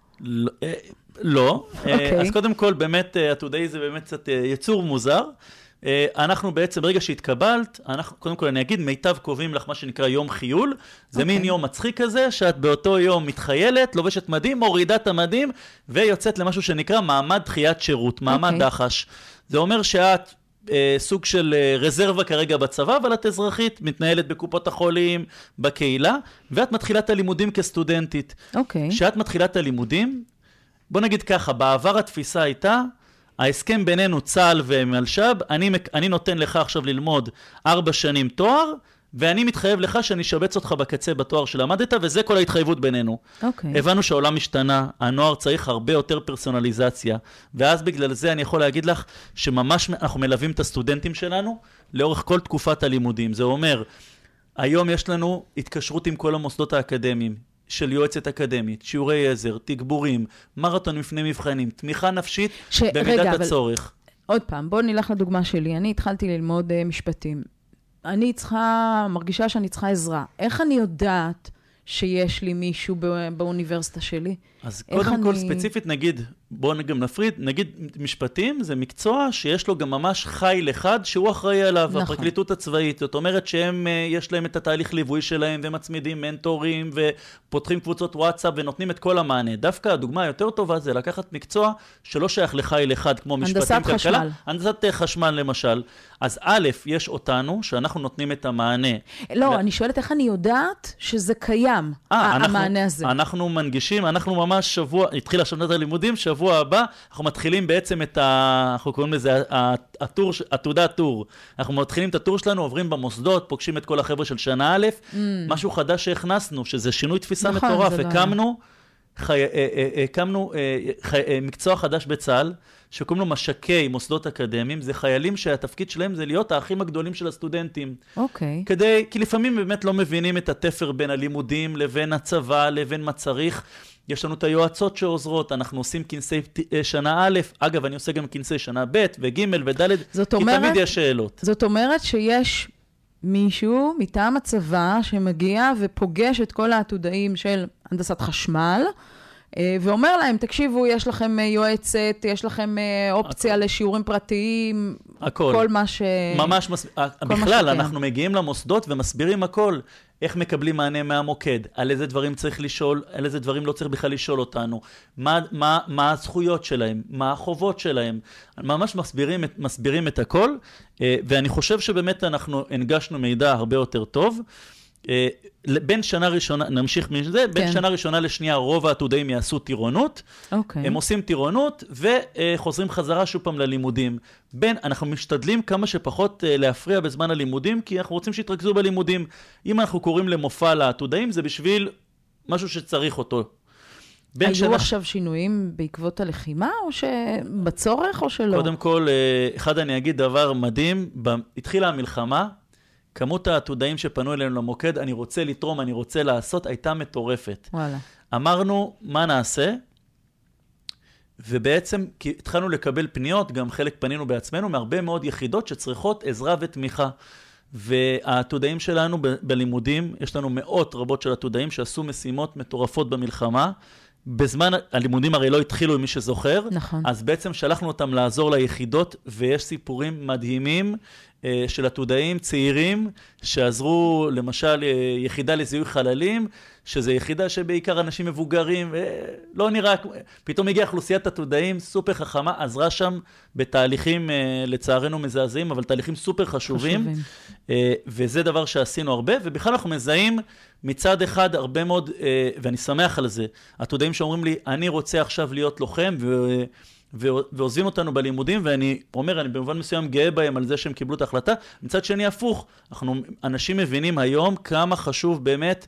לא. אז קודם כל, באמת, עתודאי זה באמת קצת יצור מוזר. אנחנו בעצם, ברגע שהתקבלת, קודם כל אני אגיד, מיטב קובעים לך מה שנקרא יום חיול, זה מין יום מצחיק כזה, שאת באותו יום מתחיילת, לובשת מדים, מורידה את המדים, ויוצאת למשהו שנקרא מעמד דחיית שירות, מעמד דחש. זה אומר שאת סוג של רזרבה כרגע בצבא, אבל את אזרחית, מתנהלת בקופות החולים, בקהילה, ואת מתחילה את הלימודים כסטודנטית. שאת מתחילה את הלימודים, בוא נגיד ככה, בעבר התפיסה הייתה, ההסכם בינינו צה"ל ומלש"ב, אני נותן לך עכשיו ללמוד 4 שנים תואר, ואני מתחייב לך שאני אשבץ אותך בקצה בתואר שלמדת, וזה כל ההתחייבות בינינו. הבנו שהעולם משתנה, הנוער צריך הרבה יותר פרסונליזציה, ואז בגלל זה אני יכול להגיד לך, שממש אנחנו מלווים את הסטודנטים שלנו, לאורך כל תקופת הלימודים. זה אומר, היום יש לנו התקשרות עם כל המוסדות האקדמיים, של יועצת אקדמית, שיעורי עזר, תגבורים, מרתון לפני מבחנים, תמיכה נפשית במידת הצורך. עוד פעם, בואו נלך לדוגמה שלי. אני התחלתי ללמוד משפטים. אני מרגישה שאני צריכה עזרה. איך אני יודעת שיש לי מישהו באוניברסיטה שלי? אז קודם כל ספציפית נגיד, בואו גם נפריד, נגיד משפטים זה מקצוע שיש לו גם ממש חיל אחד שהוא אחראי עליו, הפרקליטות הצבאית. זאת אומרת שהם, יש להם את התהליך ליווי שלהם ומצמידים מנטורים ופותחים קבוצות וואטסאפ ונותנים את כל המענה. דווקא הדוגמה היותר טובה זה לקחת מקצוע שלא שייך לחיל אחד כמו משפטים כלכלה. הנדסת חשמל למשל. אז א', יש אותנו שאנחנו נותנים את המענה. לא, אני שואלת איך אני יודעת שזה קיים, המענה הזה. אנחנו מנגישים, אנחנו ממש שבוע, התחיל השנת הלימודים, שבוע הבא, אנחנו מתחילים בעצם אנחנו קוראים לזה הטור, עתודה טור. אנחנו מתחילים את הטור שלנו, עוברים במוסדות, פוגשים את כל החבר'ה של שנה א', משהו חדש שהכנסנו, שזה שינוי תפיסה מטורף. הקמנו מקצוע חדש בצה"ל, שקוראים לו משקי מוסדות אקדמיים, זה חיילים שהתפקיד שלהם זה להיות האחים הגדולים של הסטודנטים. כי לפעמים באמת לא מבינים את התפר בין הלימודים לבין הצבא, לבין מה צריך. יש לנו את היועצות שעוזרות, אנחנו עושים כנסי שנה א', אגב, אני עושה גם כנסי שנה ב' וג' וד', כי תמיד יש שאלות. זאת אומרת שיש מישהו מטעם הצבא שמגיע ופוגש את כל העתודאים של הנדסת חשמל, ואומר להם, תקשיבו, יש לכם יועצת, יש לכם אופציה לשיעורים פרטיים, כל מה ש... ממש, בכלל, אנחנו מגיעים למוסדות ומסבירים הכל, איך מקבלים מענה מהמוקד, על איזה דברים צריך לשאול, על איזה דברים לא צריך בכלל לשאול אותנו, מה הזכויות שלהם, מה החובות שלהם, ממש מסבירים את הכל, ואני חושב שבאמת אנחנו הנגשנו מידע הרבה יותר טוב, בין שנה ראשונה, נמשיך מזה, בין שנה ראשונה לשנייה רוב העתודאים יעשו טירונות, הם עושים טירונות וחוזרים חזרה שוב פעם ללימודים. אנחנו משתדלים כמה שפחות להפריע בזמן הלימודים, כי אנחנו רוצים שיתרכזו בלימודים. אם אנחנו קוראים למופע לעתודאים, זה בשביל משהו שצריך אותו. היו עכשיו שינויים בעקבות הלחימה, או שבצורך, או שלא? קודם כל, אחד אני אגיד דבר מדהים, התחילה המלחמה, כמות העתודאים שפנו אלינו למוקד, אני רוצה לתרום, אני רוצה לעשות, הייתה מטורפת. וואלה. אמרנו, מה נעשה? ובעצם התחלנו לקבל פניות, גם חלק פנינו בעצמנו, מהרבה מאוד יחידות שצריכות עזרה ותמיכה. והעתודאים שלנו בלימודים, יש לנו מאות רבות של עתודאים שעשו משימות מטורפות במלחמה, בזמן הלימודים הרי לא התחילו עם מי שזוכר, נכון. אז בעצם שלחנו אותם לעזור ליחידות, ויש סיפורים מדהימים של עתודאים צעירים, שעזרו למשל יחידה לזיהוי חללים, שזה יחידה שבעיקר אנשים מבוגרים, ולא נראה, פתאום הגיעה אוכלוסיית עתודאים סופר חכמה, עזרה שם בתהליכים לצערנו מזעזעים, אבל תהליכים סופר חשובים. וזה דבר שעשינו הרבה, ובכלל אנחנו מזהים מצד אחד הרבה מאוד, ואני שמח על זה, עתודאים שאומרים לי, אני רוצה עכשיו להיות לוחם, ועוזבים אותנו בלימודים, ואני אומר, אני במובן מסוים גאה בהם על זה שהם קיבלו את ההחלטה. מצד שני הפוך, אנשים מבינים היום כמה חשוב באמת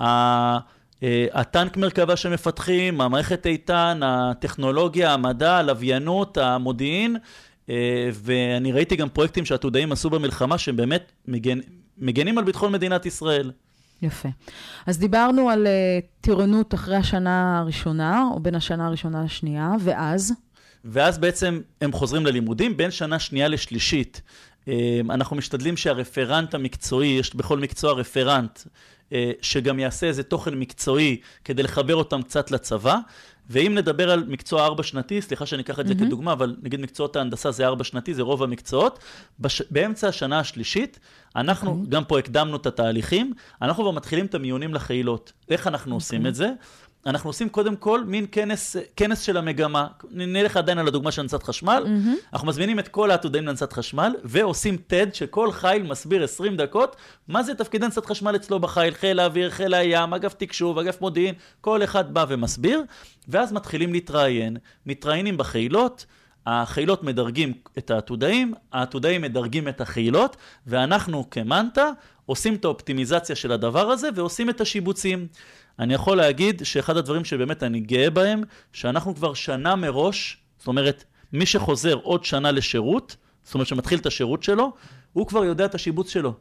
הטנק מרכבה שמפתחים, המערכת איתן, הטכנולוגיה, המדע, הלוויינות, המודיעין, ואני ראיתי גם פרויקטים שהעתודאים עשו במלחמה, שהם באמת מגנים על ביטחון מדינת ישראל. יפה. אז דיברנו על טירונות אחרי השנה הראשונה, או בין השנה הראשונה לשנייה, ואז בעצם הם חוזרים ללימודים, בין שנה שנייה לשלישית. אנחנו משתדלים שהרפרנט המקצועי, יש בכל מקצוע רפרנט, שגם יעשה איזה תוכן מקצועי, כדי לחבר אותם קצת לצבא, ואם נדבר על מקצוע 4 שנתי, סליחה שאני אקח את זה כדוגמה, אבל נגיד מקצועות ההנדסה זה 4 שנתי, זה רוב המקצועות, באמצע השנה השלישית, אנחנו גם פה הקדמנו את התהליכים, אנחנו כבר מתחילים את המיונים לחילות. איך אנחנו עושים את זה? אנחנו עושים קודם כל מין כנס של המגמה. נלך עדיין על הדוגמה של הנדסת חשמל. אנחנו מזמינים את כל העתודאים להנדסת חשמל, ועושים TED שכל חיל מסביר 20 דקות, מה זה תפקיד הנדסת חשמל אצלו בחיל, חיל האוויר, חיל הים, אגף תקשוב, אגף מודיעין, כל אחד בא ומסביר, ואז מתחילים להתראיין. מתראיינים בחילות, החילות מדרגים את העתודאים, העתודאים מדרגים את החילות, ואנחנו כמנטה עושים את האופטימיזציה של הדבר הזה, ועושים את השיבוצים. אני יכול להגיד שאחד הדברים שבאמת אני גאה בהם, שאנחנו כבר שנה מראש, זאת אומרת, מי שחוזר עוד שנה לשירות, זאת אומרת שמתחיל את השירות שלו, הוא כבר יודע את השיבוץ שלו.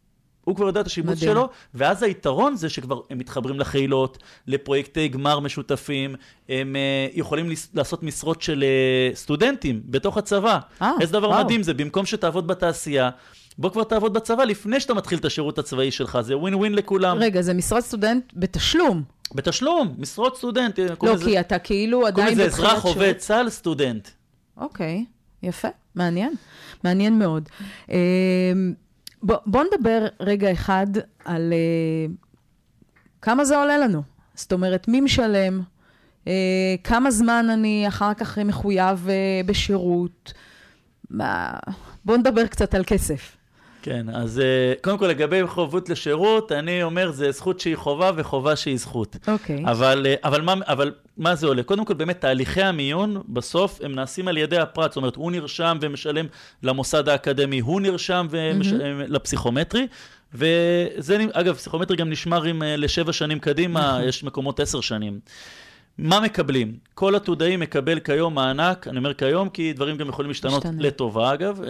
ואז היתרון זה שכבר הם מתחברים לחילות, לפרויקטי גמר משותפים, הם יכולים לעשות משרות של סטודנטים בתוך הצבא. איזה דבר מדהים זה, במקום שתעבוד בתעשייה, בוא כבר תעבוד בצבא לפני שאתה מתחיל את השירות הצבאי שלך, זה ווין ווין לכולם. רגע, זה משרות סטודנט בתשלום. בתשלום, משרות סטודנט. לא, כי אתה כאילו עדיין בתחילת שירות. קוראים לזה אזרח עובד צה"ל סטודנט. אוקיי, יפה, מעניין מאוד. בוא נדבר רגע אחד על כמה זה עולה לנו. זאת אומרת, מי משלם, כמה זמן אני אחר כך מחויב בשירות. בוא נדבר קצת על כסף. כן, אז קודם כל לגבי חובות לשירות, אני אומר זה זכות שהיא חובה וחובה שהיא זכות. אוקיי. אבל מה זה עולה? קודם כל באמת תהליכי המיון בסוף הם נעשים על ידי הפרט, זאת אומרת הוא נרשם ומשלם למוסד האקדמי, הוא נרשם ומשלם לפסיכומטרי, וזה אגב פסיכומטרי גם נשמר ל7 שנים קדימה, יש מקומות 10 שנים. מה מקבלים? כל עתודאי מקבל כיום מענק, אני אומר כיום כי דברים גם יכולים להשתנות לטובה אגב,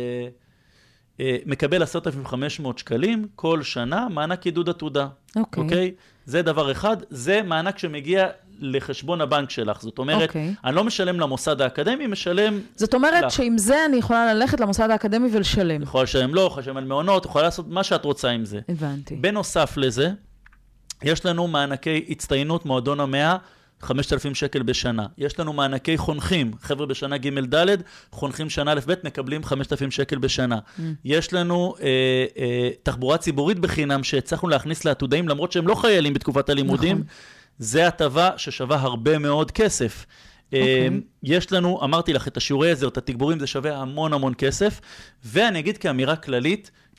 מקבל 10,500 שקלים כל שנה, מענק עידוד עתודה. אוקיי? זה דבר אחד, זה מענק שמגיע לחשבון הבנק שלך. זאת אומרת, אני לא משלם למוסד האקדמי, משלם לך. זאת אומרת שעם זה אני יכולה ללכת למוסד האקדמי ולשלם. יכולה לשלם לו, יכולה לשלם על מעונות, יכולה לעשות מה שאת רוצה עם זה. הבנתי. בנוסף לזה, יש לנו מענקי הצטיינות מועדון 100, 5,000 שקל בשנה. יש לנו מענקי חונכים, חבר'ה בשנה ג' ד', חונכים שנה א' ב', מקבלים 5,000 שקל בשנה. יש לנו תחבורה ציבורית בחינם, שהצלחנו להכניס לעתודאים, למרות שהם לא חיילים בתקופת הלימודים, זה הטבה ששווה הרבה מאוד כסף. יש לנו, אמרתי לך, את השיעורי עזר, את התגבורים, זה שווה המון המון כסף, ואני אגיד כאמירה כללית,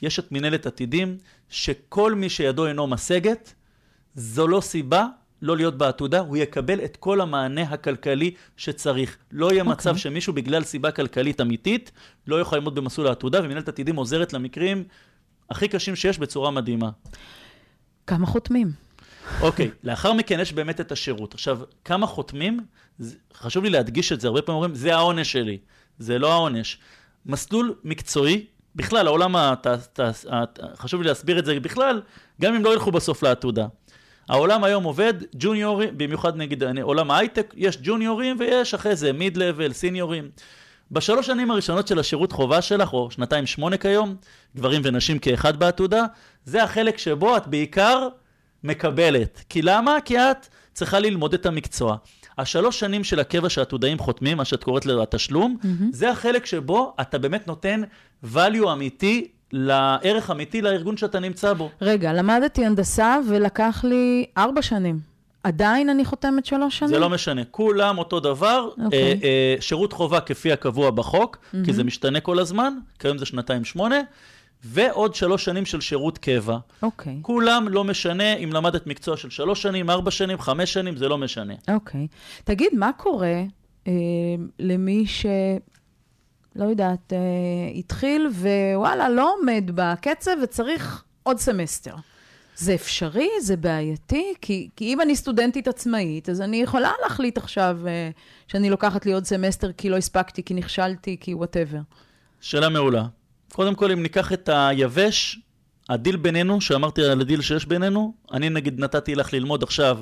יש את מנהלת עתידים, שכל מי שידו אינו משגת, זו לא סיבה לא להיות בעתודה, הוא יקבל את כל המענה הכלכלי שצריך. לא יהיה מצב שמישהו בגלל סיבה כלכלית אמיתית, לא יכול לעמוד במסלול העתודה, ומנהלת עתידים עוזרת למקרים הכי קשים שיש בצורה מדהימה. כמה חותמים? אוקיי, לאחר מכן יש באמת את השירות. עכשיו, כמה חותמים? חשוב לי להדגיש את זה, הרבה פעמים אומרים, זה העונש שלי. זה לא העונש. מסלול מקצועי, בכלל, העולם, חשוב לי להסביר את זה בכלל, גם אם לא ילכו בסוף לעתודה. העולם היום עובד ג'וניורים, במיוחד נגיד עולם ההייטק, יש ג'וניורים ויש אחרי זה מיד-לבל, סיניורים. בשלוש שנים הראשונות של השירות חובה שלך, או 2.8 כיום, גברים ונשים כאחד בעתודה, זה החלק שבו את בעיקר מקבלת. כי למה? כי את צריכה ללמוד את המקצוע. השלוש שנים של הקבע שהעתודאים חותמים, מה שאת קוראת לו התשלום, זה החלק שבו אתה באמת נותן value אמיתי, לערך אמיתי לארגון שאתה נמצא בו. רגע, למדתי הנדסה ולקח לי 4 שנים. עדיין אני חותמת 3 שנים? זה לא משנה. כולם אותו דבר. שירות חובה כפי הקבוע בחוק, כי זה משתנה כל הזמן, כיום זה 2.8, ועוד 3 שנים של שירות קבע. אוקיי. כולם לא משנה אם למדת מקצוע של 3 שנים, 4 שנים, 5 שנים, זה לא משנה. אוקיי. תגיד, מה קורה למי לא יודעת, התחיל ווואלה, לא עומד בקצב וצריך עוד סמסטר. זה אפשרי? זה בעייתי? כי אם אני סטודנטית עצמאית, אז אני יכולה להחליט עכשיו שאני לוקחת לי עוד סמסטר כי לא הספקתי, כי נכשלתי, כי whatever. שאלה מעולה. קודם כל, אם ניקח את היבש, הדיל בינינו, שאמרתי על הדיל שיש בינינו, אני נגיד נתתי לך ללמוד עכשיו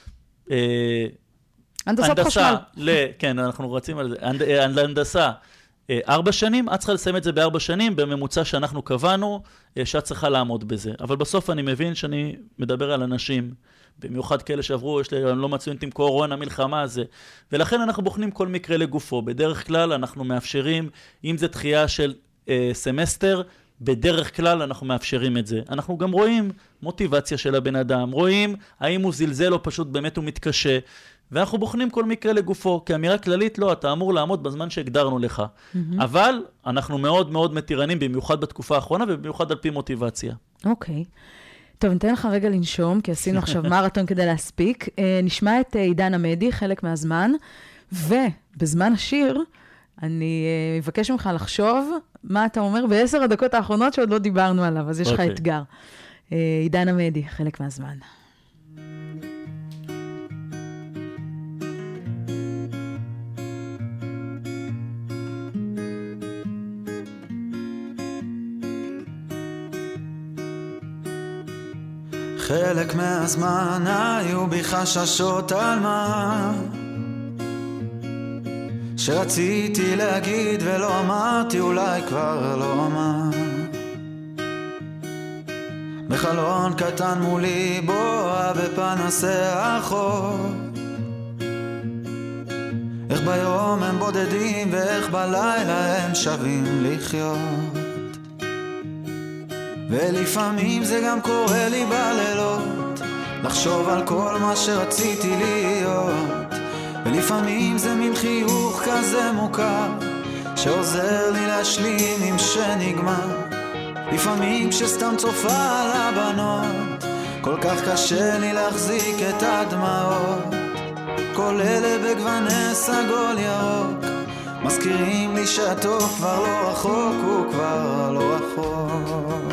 הנדסת חשמל. כן, אנחנו רצים על זה. הנדסה. 4 שנים, את צריכה לסיים את זה ב4 שנים, בממוצע שאנחנו קבענו, שאת צריכה לעמוד בזה. אבל בסוף אני מבין שאני מדבר על אנשים, במיוחד כאלה שעברו, יש להם לא מצוינת עם קורונה, מלחמה הזה. ולכן אנחנו בוחנים כל מקרה לגופו. בדרך כלל אנחנו מאפשרים, אם זה דחייה של סמסטר, בדרך כלל אנחנו מאפשרים את זה. אנחנו גם רואים מוטיבציה של הבן אדם, רואים האם הוא זלזל או פשוט באמת הוא מתקשה, ואנחנו בוחנים כל מקרה לגופו, כאמירה כללית לא, אתה אמור לעמוד בזמן שהגדרנו לך. אבל אנחנו מאוד מאוד מתירנים, במיוחד בתקופה האחרונה, ובמיוחד על פי מוטיבציה. אוקיי. טוב, ניתן לך רגע לנשום, כי עשינו עכשיו מרתון כדי להספיק. נשמע את עידן עמדי, חלק מהזמן, ובזמן השיר, אני מבקש ממך לחשוב מה אתה אומר ב10 הדקות האחרונות שעוד לא דיברנו עליו, אז יש לך אתגר. עידן עמדי, חלק מהזמן. חלק מהזמן היו בי חששות על מה שרציתי להגיד ולא אמרתי, אולי כבר לא אמר. בחלון קטן מולי בועה בפנסי החור, איך ביום הם בודדים ואיך בלילה הם שווים לחיות. ולפעמים זה גם קורה לי בלילות, לחשוב על כל מה שרציתי להיות. ולפעמים זה מין חיוך כזה מוכר, שעוזר לי להשלים עם שנגמר. לפעמים כשסתם צופה על הבנות, כל כך קשה לי להחזיק את הדמעות. כל אלה בגווני סגול ירוק, מזכירים לי שהטוב כבר לא רחוק, הוא כבר לא רחוק.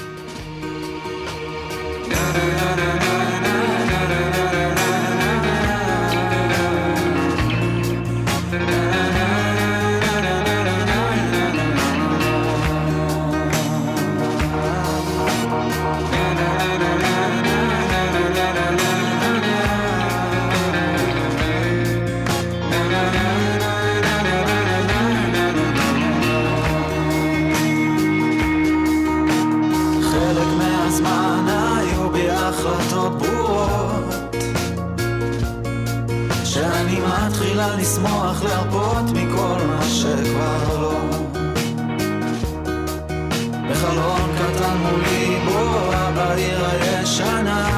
שאני מתחילה לשמוח להרפות מכל מה שכבר לא. בחלון קטן מולי בועה בעיר הישנה,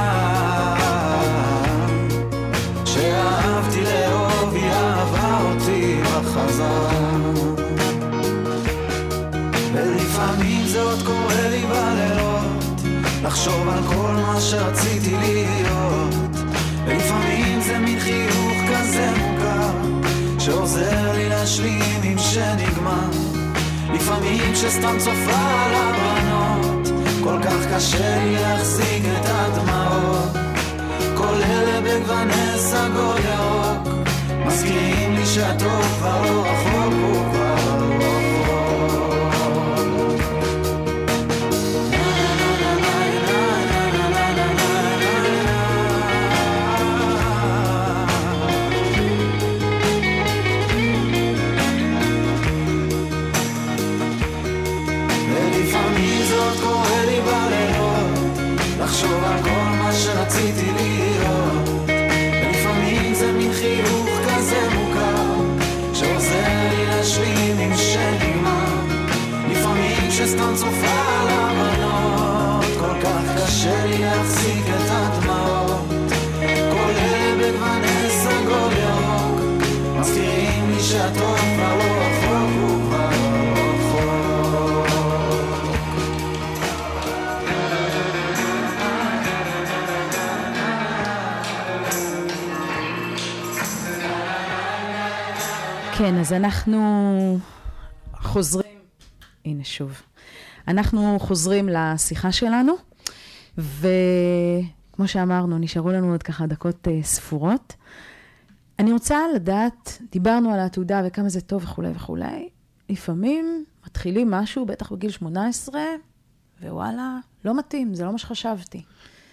שאהבתי לאהוב היא אהבה אותי בחזרה. ולפעמים זה עוד קורה לי בלילות, לחשוב על כל מה שרציתי להיות, ולפעמים זה מין חיוך כזה מוכר שעוזר לי להשלים עם שנגמר. לפעמים כשסתם צופה על הבנות כל כך קשה לי להחזיק את הדמעות, כל אלה בגווני סגול ירוק מזכירים לי שהטוב כבר לא רחוק, הוא כבר לא רחוק. ולפעמים זאת קורה לי בלילות, לחשוב על כל מה שרציתי להיות, ולפעמים זה מין חיוך כזה מוכר שעוזר לי להשלים עם שנגמר. לפעמים כשסתם צופה על הבנות כל כך קשה לי להחזיק את הדמעות, כל אלה בגווני סגול ירוק מזכירים לי שהטוב כבר לא רחוק, הוא כבר לא רחוק. כן, אז אנחנו חוזרים, הנה שוב, אנחנו חוזרים לשיחה שלנו, וכמו שאמרנו, נשארו לנו עוד ככה דקות ספורות. אני רוצה לדעת, דיברנו על העתודה וכמה זה טוב וכו' וכו'. לפעמים מתחילים משהו, בטח בגיל 18, ווואלה, לא מתאים, זה לא מה שחשבתי.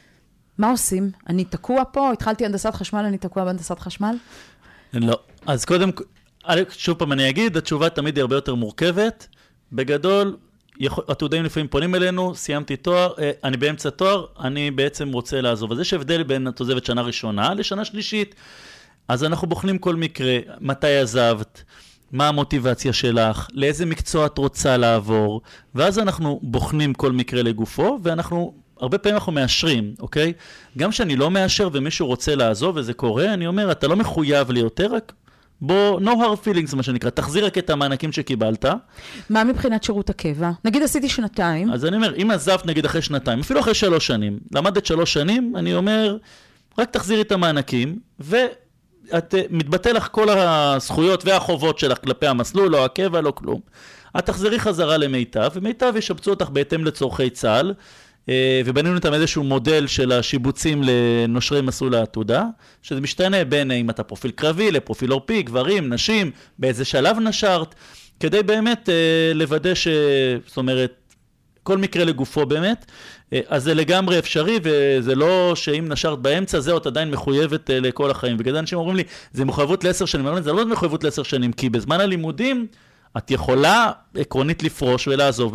מה עושים? אני תקוע פה, התחלתי הנדסת חשמל, אני תקוע בהנדסת חשמל? לא. אז קודם, שוב פעם אני אגיד, התשובה תמיד היא הרבה יותר מורכבת. בגדול, עתודאים לפעמים פונים אלינו, סיימתי תואר, אני באמצע תואר, אני בעצם רוצה לעזוב. אז יש הבדל בין את עוזבת שנה ראשונה לשנה שלישית. אז אנחנו בוחנים כל מקרה, מתי עזבת, מה המוטיבציה שלך, לאיזה מקצוע את רוצה לעבור, ואז אנחנו בוחנים כל מקרה לגופו, ואנחנו, הרבה פעמים אנחנו מאשרים, אוקיי? גם שאני לא מאשר ומישהו רוצה לעזוב וזה קורה, אני אומר, אתה לא מחויב לי יותר, רק בוא, no hard feelings, מה שנקרא, תחזיר רק את המענקים שקיבלת. מה מבחינת שירות הקבע? נגיד עשיתי שנתיים. אז אני אומר, אם עזבת נגיד אחרי שנתיים, אפילו אחרי 3 שנים, למדת 3 שנים, אני אומר, רק תחזירי את המענקים, ואת מתבטא לך כל הזכויות והחובות שלך כלפי המסלול, לא הקבע, לא כלום. את תחזרי חזרה למיטב, ומיטב ישבצו אותך בהתאם לצורכי צה"ל, ובנינו איתם איזשהו מודל של השיבוצים לנושרי מסלול העתודה, שזה משתנה בין אם אתה פרופיל קרבי, לפרופיל עורפי, גברים, נשים, באיזה שלב נשרת, כדי באמת לוודא זאת אומרת, כל מקרה לגופו באמת, אז זה לגמרי אפשרי, וזה לא שאם נשרת באמצע, זה עוד עדיין מחויבת לכל החיים. וכדי אנשים אומרים לי, זה מחויבות ל10 שנים, זה לא מחויבות ל10 שנים, כי בזמן הלימודים, את יכולה עקרונית לפרוש ולעזוב,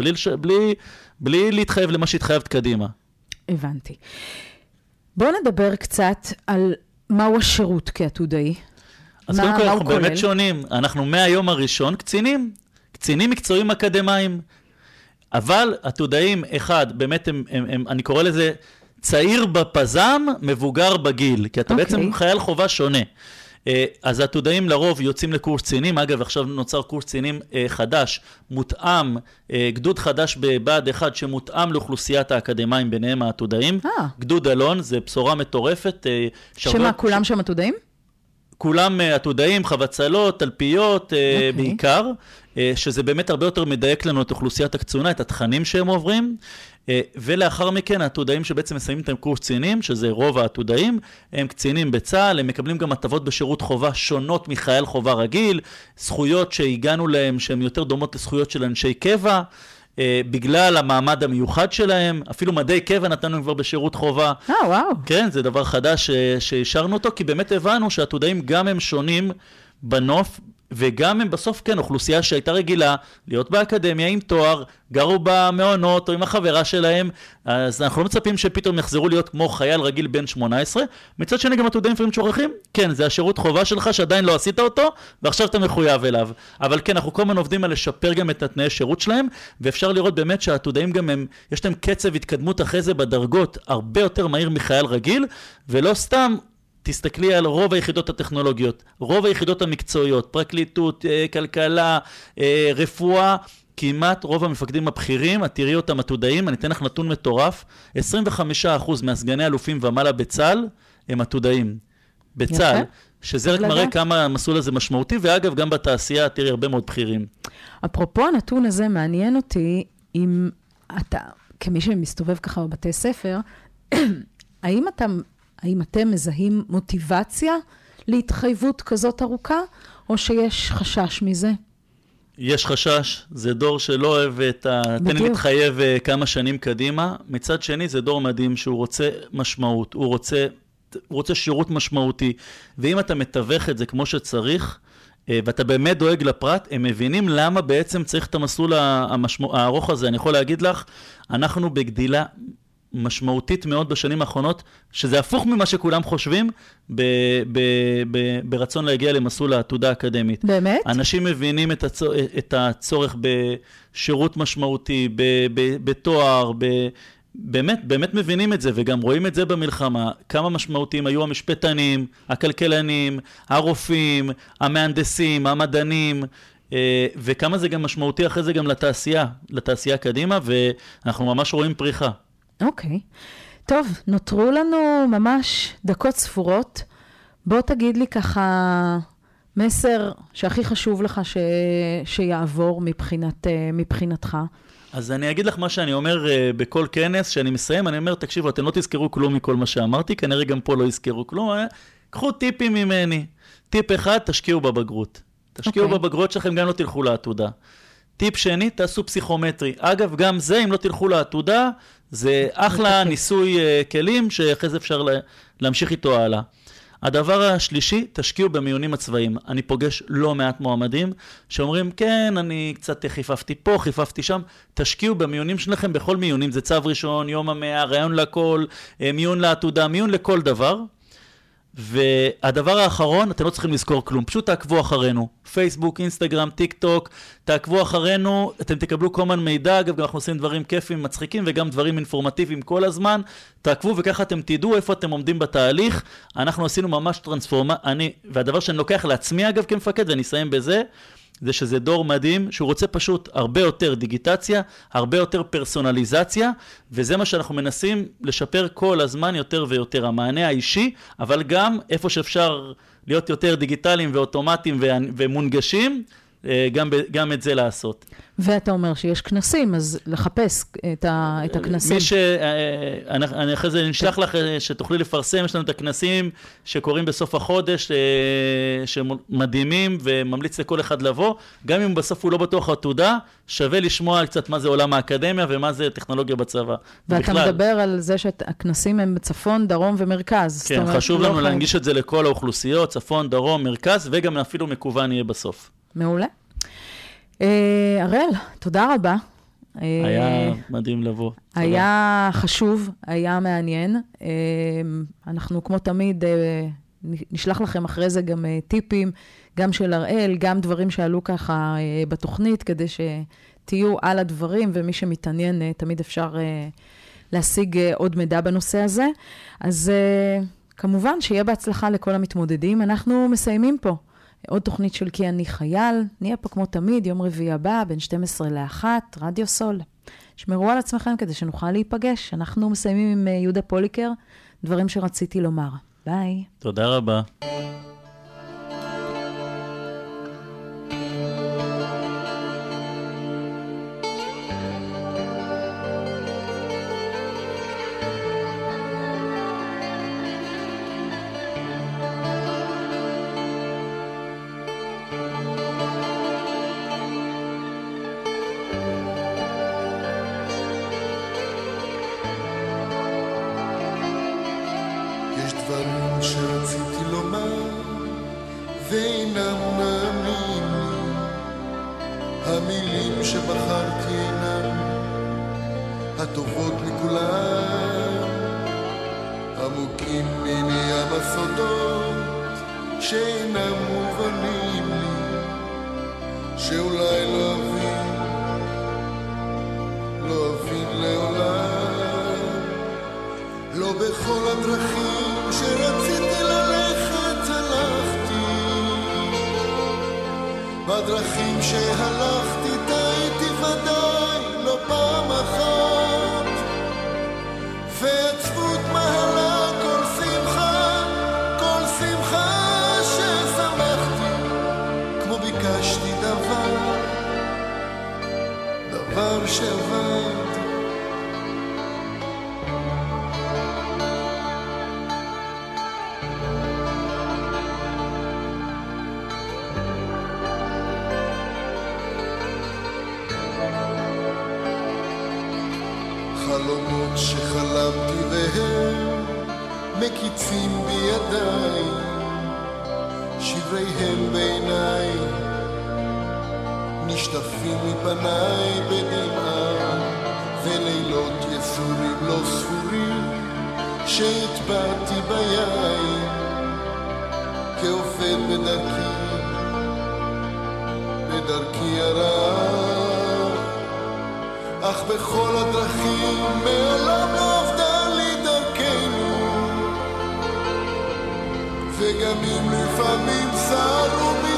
בלי להתחייב למה שהתחייבת קדימה. הבנתי. בואו נדבר קצת על מהו השירות כעתודאי. אז קודם כל אנחנו באמת שונים. אנחנו מהיום הראשון קצינים מקצועיים אקדמיים. אבל עתודאים, אחד, באמת אני קורא לזה צעיר בפזם, מבוגר בגיל, כי אתה בעצם חייל חובה שונה. אז העתודאים לרוב יוצאים לקורס קצינים, אגב עכשיו נוצר קורס קצינים חדש, מותאם, גדוד חדש בבה"ד 1 שמותאם לאוכלוסיית האקדמיים ביניהם העתודאים, גדוד אלון, זה בשורה מטורפת. שמה, כולם שם עתודאים? כולם עתודאים, חבצלות, תלפיות בעיקר, שזה באמת הרבה יותר מדייק לנו את אוכלוסיית הקצונה, את התכנים שהם עוברים, ולאחר מכן העתודאים שבעצם מסיימים את קורס קצינים, שזה רוב העתודאים, הם קצינים בצה"ל, הם מקבלים גם הטבות בשירות חובה שונות מחייל חובה רגיל, זכויות שהגענו להם שהן יותר דומות לזכויות של אנשי קבע, בגלל המעמד המיוחד שלהם, אפילו מדי קבע נתנו כבר בשירות חובה. וואו. כן, זה דבר חדש שהשארנו אותו, כי באמת הבנו שהעתודאים גם הם שונים בנוף, וגם הם בסוף כן, אוכלוסייה שהייתה רגילה להיות באקדמיה עם תואר, גרו במעונות או עם החברה שלהם, אז אנחנו לא מצפים שפתאום יחזרו להיות כמו חייל רגיל בן 18, מצד שני גם עתודאים לפעמים שוכחים, כן, זה השירות חובה שלך שעדיין לא עשית אותו, ועכשיו אתה מחויב אליו. אבל כן, אנחנו כל הזמן עובדים על לשפר גם את התנאי שירות שלהם, ואפשר לראות באמת שהעתודאים גם הם, יש להם קצב התקדמות אחרי זה בדרגות הרבה יותר מהיר מחייל רגיל, ולא סתם תסתכלי על רוב היחידות הטכנולוגיות, רוב היחידות המקצועיות, פרקליטות, כלכלה, רפואה, כמעט רוב המפקדים הבכירים, את תראי אותם עתודאים, אני אתן לך נתון מטורף, 25% מהסגני אלופים ומעלה בצה"ל הם עתודאים. בצה"ל, שזה רק מראה כמה המסלול הזה משמעותי, ואגב גם בתעשייה תראי הרבה מאוד בכירים. אפרופו הנתון הזה מעניין אותי, אם אתה, כמי שמסתובב ככה בבתי ספר, האם אתם מזהים מוטיבציה להתחייבות כזאת ארוכה, או שיש חשש מזה? יש חשש, זה דור שלא אוהב תן לי להתחייב כמה שנים קדימה. מצד שני, זה דור מדהים שהוא רוצה משמעות, הוא רוצה שירות משמעותי. ואם אתה מתווך את זה כמו שצריך, ואתה באמת דואג לפרט, הם מבינים למה בעצם צריך את המסלול הארוך הזה. אני יכול להגיד לך, אנחנו בגדילה משמעותית מאוד בשנים האחרונות, שזה הפוך ממה שכולם חושבים, ברצון להגיע למסלול העתודה האקדמית. באמת? אנשים מבינים את הצורך בשירות משמעותי, בתואר, באמת מבינים את זה, וגם רואים את זה במלחמה, כמה משמעותיים היו המשפטנים, הכלכלנים, הרופאים, המהנדסים, המדענים, וכמה זה גם משמעותי אחרי זה גם לתעשייה קדימה, ואנחנו ממש רואים פריחה. אוקיי. טוב, נותרו לנו ממש דקות ספורות. בוא תגיד לי ככה מסר שהכי חשוב לך שיעבור מבחינתך. אז אני אגיד לך מה שאני אומר בכל כנס, שאני מסיים, אני אומר, תקשיבו, אתם לא תזכרו כלום מכל מה שאמרתי, כנראה גם פה לא יזכרו כלום, קחו טיפים ממני. טיפ אחד, תשקיעו בבגרות. תשקיעו בבגרות שלכם, גם לא תלכו לעתודה. טיפ שני, תעשו פסיכומטרי. אגב, גם זה, אם לא תלכו לעתודה, זה אחלה ניסוי כלים, שאחרי זה אפשר להמשיך איתו הלאה. הדבר השלישי, תשקיעו במיונים הצבאיים. אני פוגש לא מעט מועמדים שאומרים, כן, אני קצת חיפפתי פה, חיפפתי שם. תשקיעו במיונים שלכם בכל מיונים. זה צו ראשון, יום המאה, רעיון לכל, מיון לעתודה, מיון לכל דבר. והדבר האחרון, אתם לא צריכים לזכור כלום, פשוט תעקבו אחרינו, פייסבוק, אינסטגרם, טיק טוק, תעקבו אחרינו, אתם תקבלו כל מיני מידע, אגב גם אנחנו עושים דברים כיפים, מצחיקים וגם דברים אינפורמטיביים כל הזמן, תעקבו וככה אתם תדעו איפה אתם עומדים בתהליך, אנחנו עשינו ממש והדבר שאני לוקח לעצמי אגב כמפקד, ואני אסיים בזה, זה שזה דור מדהים, שהוא רוצה פשוט הרבה יותר דיגיטציה, הרבה יותר פרסונליזציה, וזה מה שאנחנו מנסים לשפר כל הזמן יותר ויותר, המענה האישי, אבל גם איפה שאפשר להיות יותר דיגיטליים ואוטומטיים ומונגשים, גם את זה לעשות. ואתה אומר שיש כנסים, אז לחפש את הכנסים. אני אחרי זה נשלח לך שתוכלי לפרסם, יש לנו את הכנסים שקורים בסוף החודש, שמדהימים וממליץ לכל אחד לבוא, גם אם בסוף הוא לא בטוח עתודה, שווה לשמוע קצת מה זה עולם האקדמיה ומה זה טכנולוגיה בצבא. ואתה מדבר על זה שהכנסים הם בצפון, דרום ומרכז. כן, חשוב לנו להנגיש את זה לכל האוכלוסיות, צפון, דרום, מרכז, וגם אפילו מקוון יהיה בסוף. מעולה. אראל, תודה רבה. היה מדהים לבוא. היה חשוב, היה מעניין. אנחנו כמו תמיד נשלח לכם אחרי זה גם טיפים, גם של אראל, גם דברים שעלו ככה בתוכנית, כדי שתהיו על הדברים, ומי שמתעניין תמיד אפשר להשיג עוד מידע בנושא הזה. אז כמובן שיהיה בהצלחה לכל המתמודדים. אנחנו מסיימים פה. עוד תוכנית של כי אני חייל, נהיה פה כמו תמיד, יום רביעי הבא, בין 12 ל-1, רדיו סול. שמרו על עצמכם כדי שנוכל להיפגש. אנחנו מסיימים עם יהודה פוליקר, דברים שרציתי לומר. ביי. תודה רבה. לא בכל הדרכים כשרציתי ללכת הלכתי, בדרכים שהלכתי טעיתי ודאי לא פעם אחת, ועצבות מהלה כל שמחה, כל שמחה ששמחתי, כמו ביקשתי דבר שעבד. חלומות שחלמתי והם מקיצים בידיי, שבריהם בעיניי נשטפים מפניי בדמעה, ולילות יסורים לא ספורים שהטבעתי ביין כאופן בדרכי הרעה, אך בכל הדרכים מעולם לא עבדה לי דרכנו, וגם אם לפעמים סערו